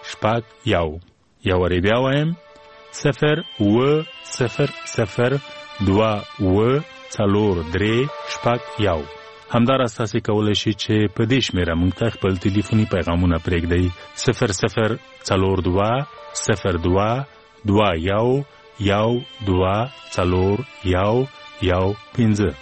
0-0-0-2-4-3-1 یو ری بیا وایم 0-0-0-2-4-3-1 0204361 همدار تاسو کولای شئ چې په دې شمیره موږ ته خپل ټلیفوني پیغامونه پرېږدئ 004221241115.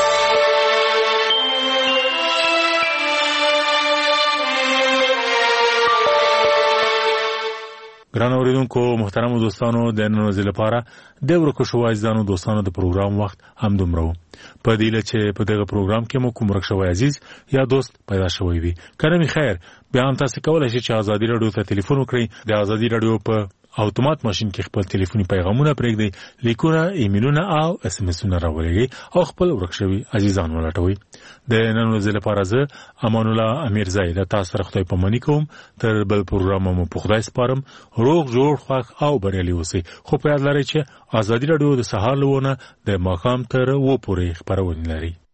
ګران اوریدونکو محترم دوستانو د نن ورځې لپاره د ورکو شوی ځانو دوستانو د پروګرام وخت هم دومره په دې لچې په دغه پروګرام کې مو کوم رښتوي عزیز یا دوست پیدا شوی وي کنه خیر بیا هم تاسو کولای شئ چې ازادي رادیو ته ټلیفون وکړئ د ازادي رادیو په اتومات ماشين کې خپل ټلیفوني پیغامونه پرېږدئ لیکونه ایمیلونه او اس ام اسونه راولئ او خپل ورکشوي عزیزان ولټوي د نن ورځې لپاره زه امان الله امیر زاید تاسو سره خدای پاماني کوم تر بل پروګرام مو په خدای سپارم روغ جوړ خوښ او بریالي اوسئ خو په یاد لرئ چې ازادي رادیو د سهار لونه د ماښام تر و پورې خبرونه لري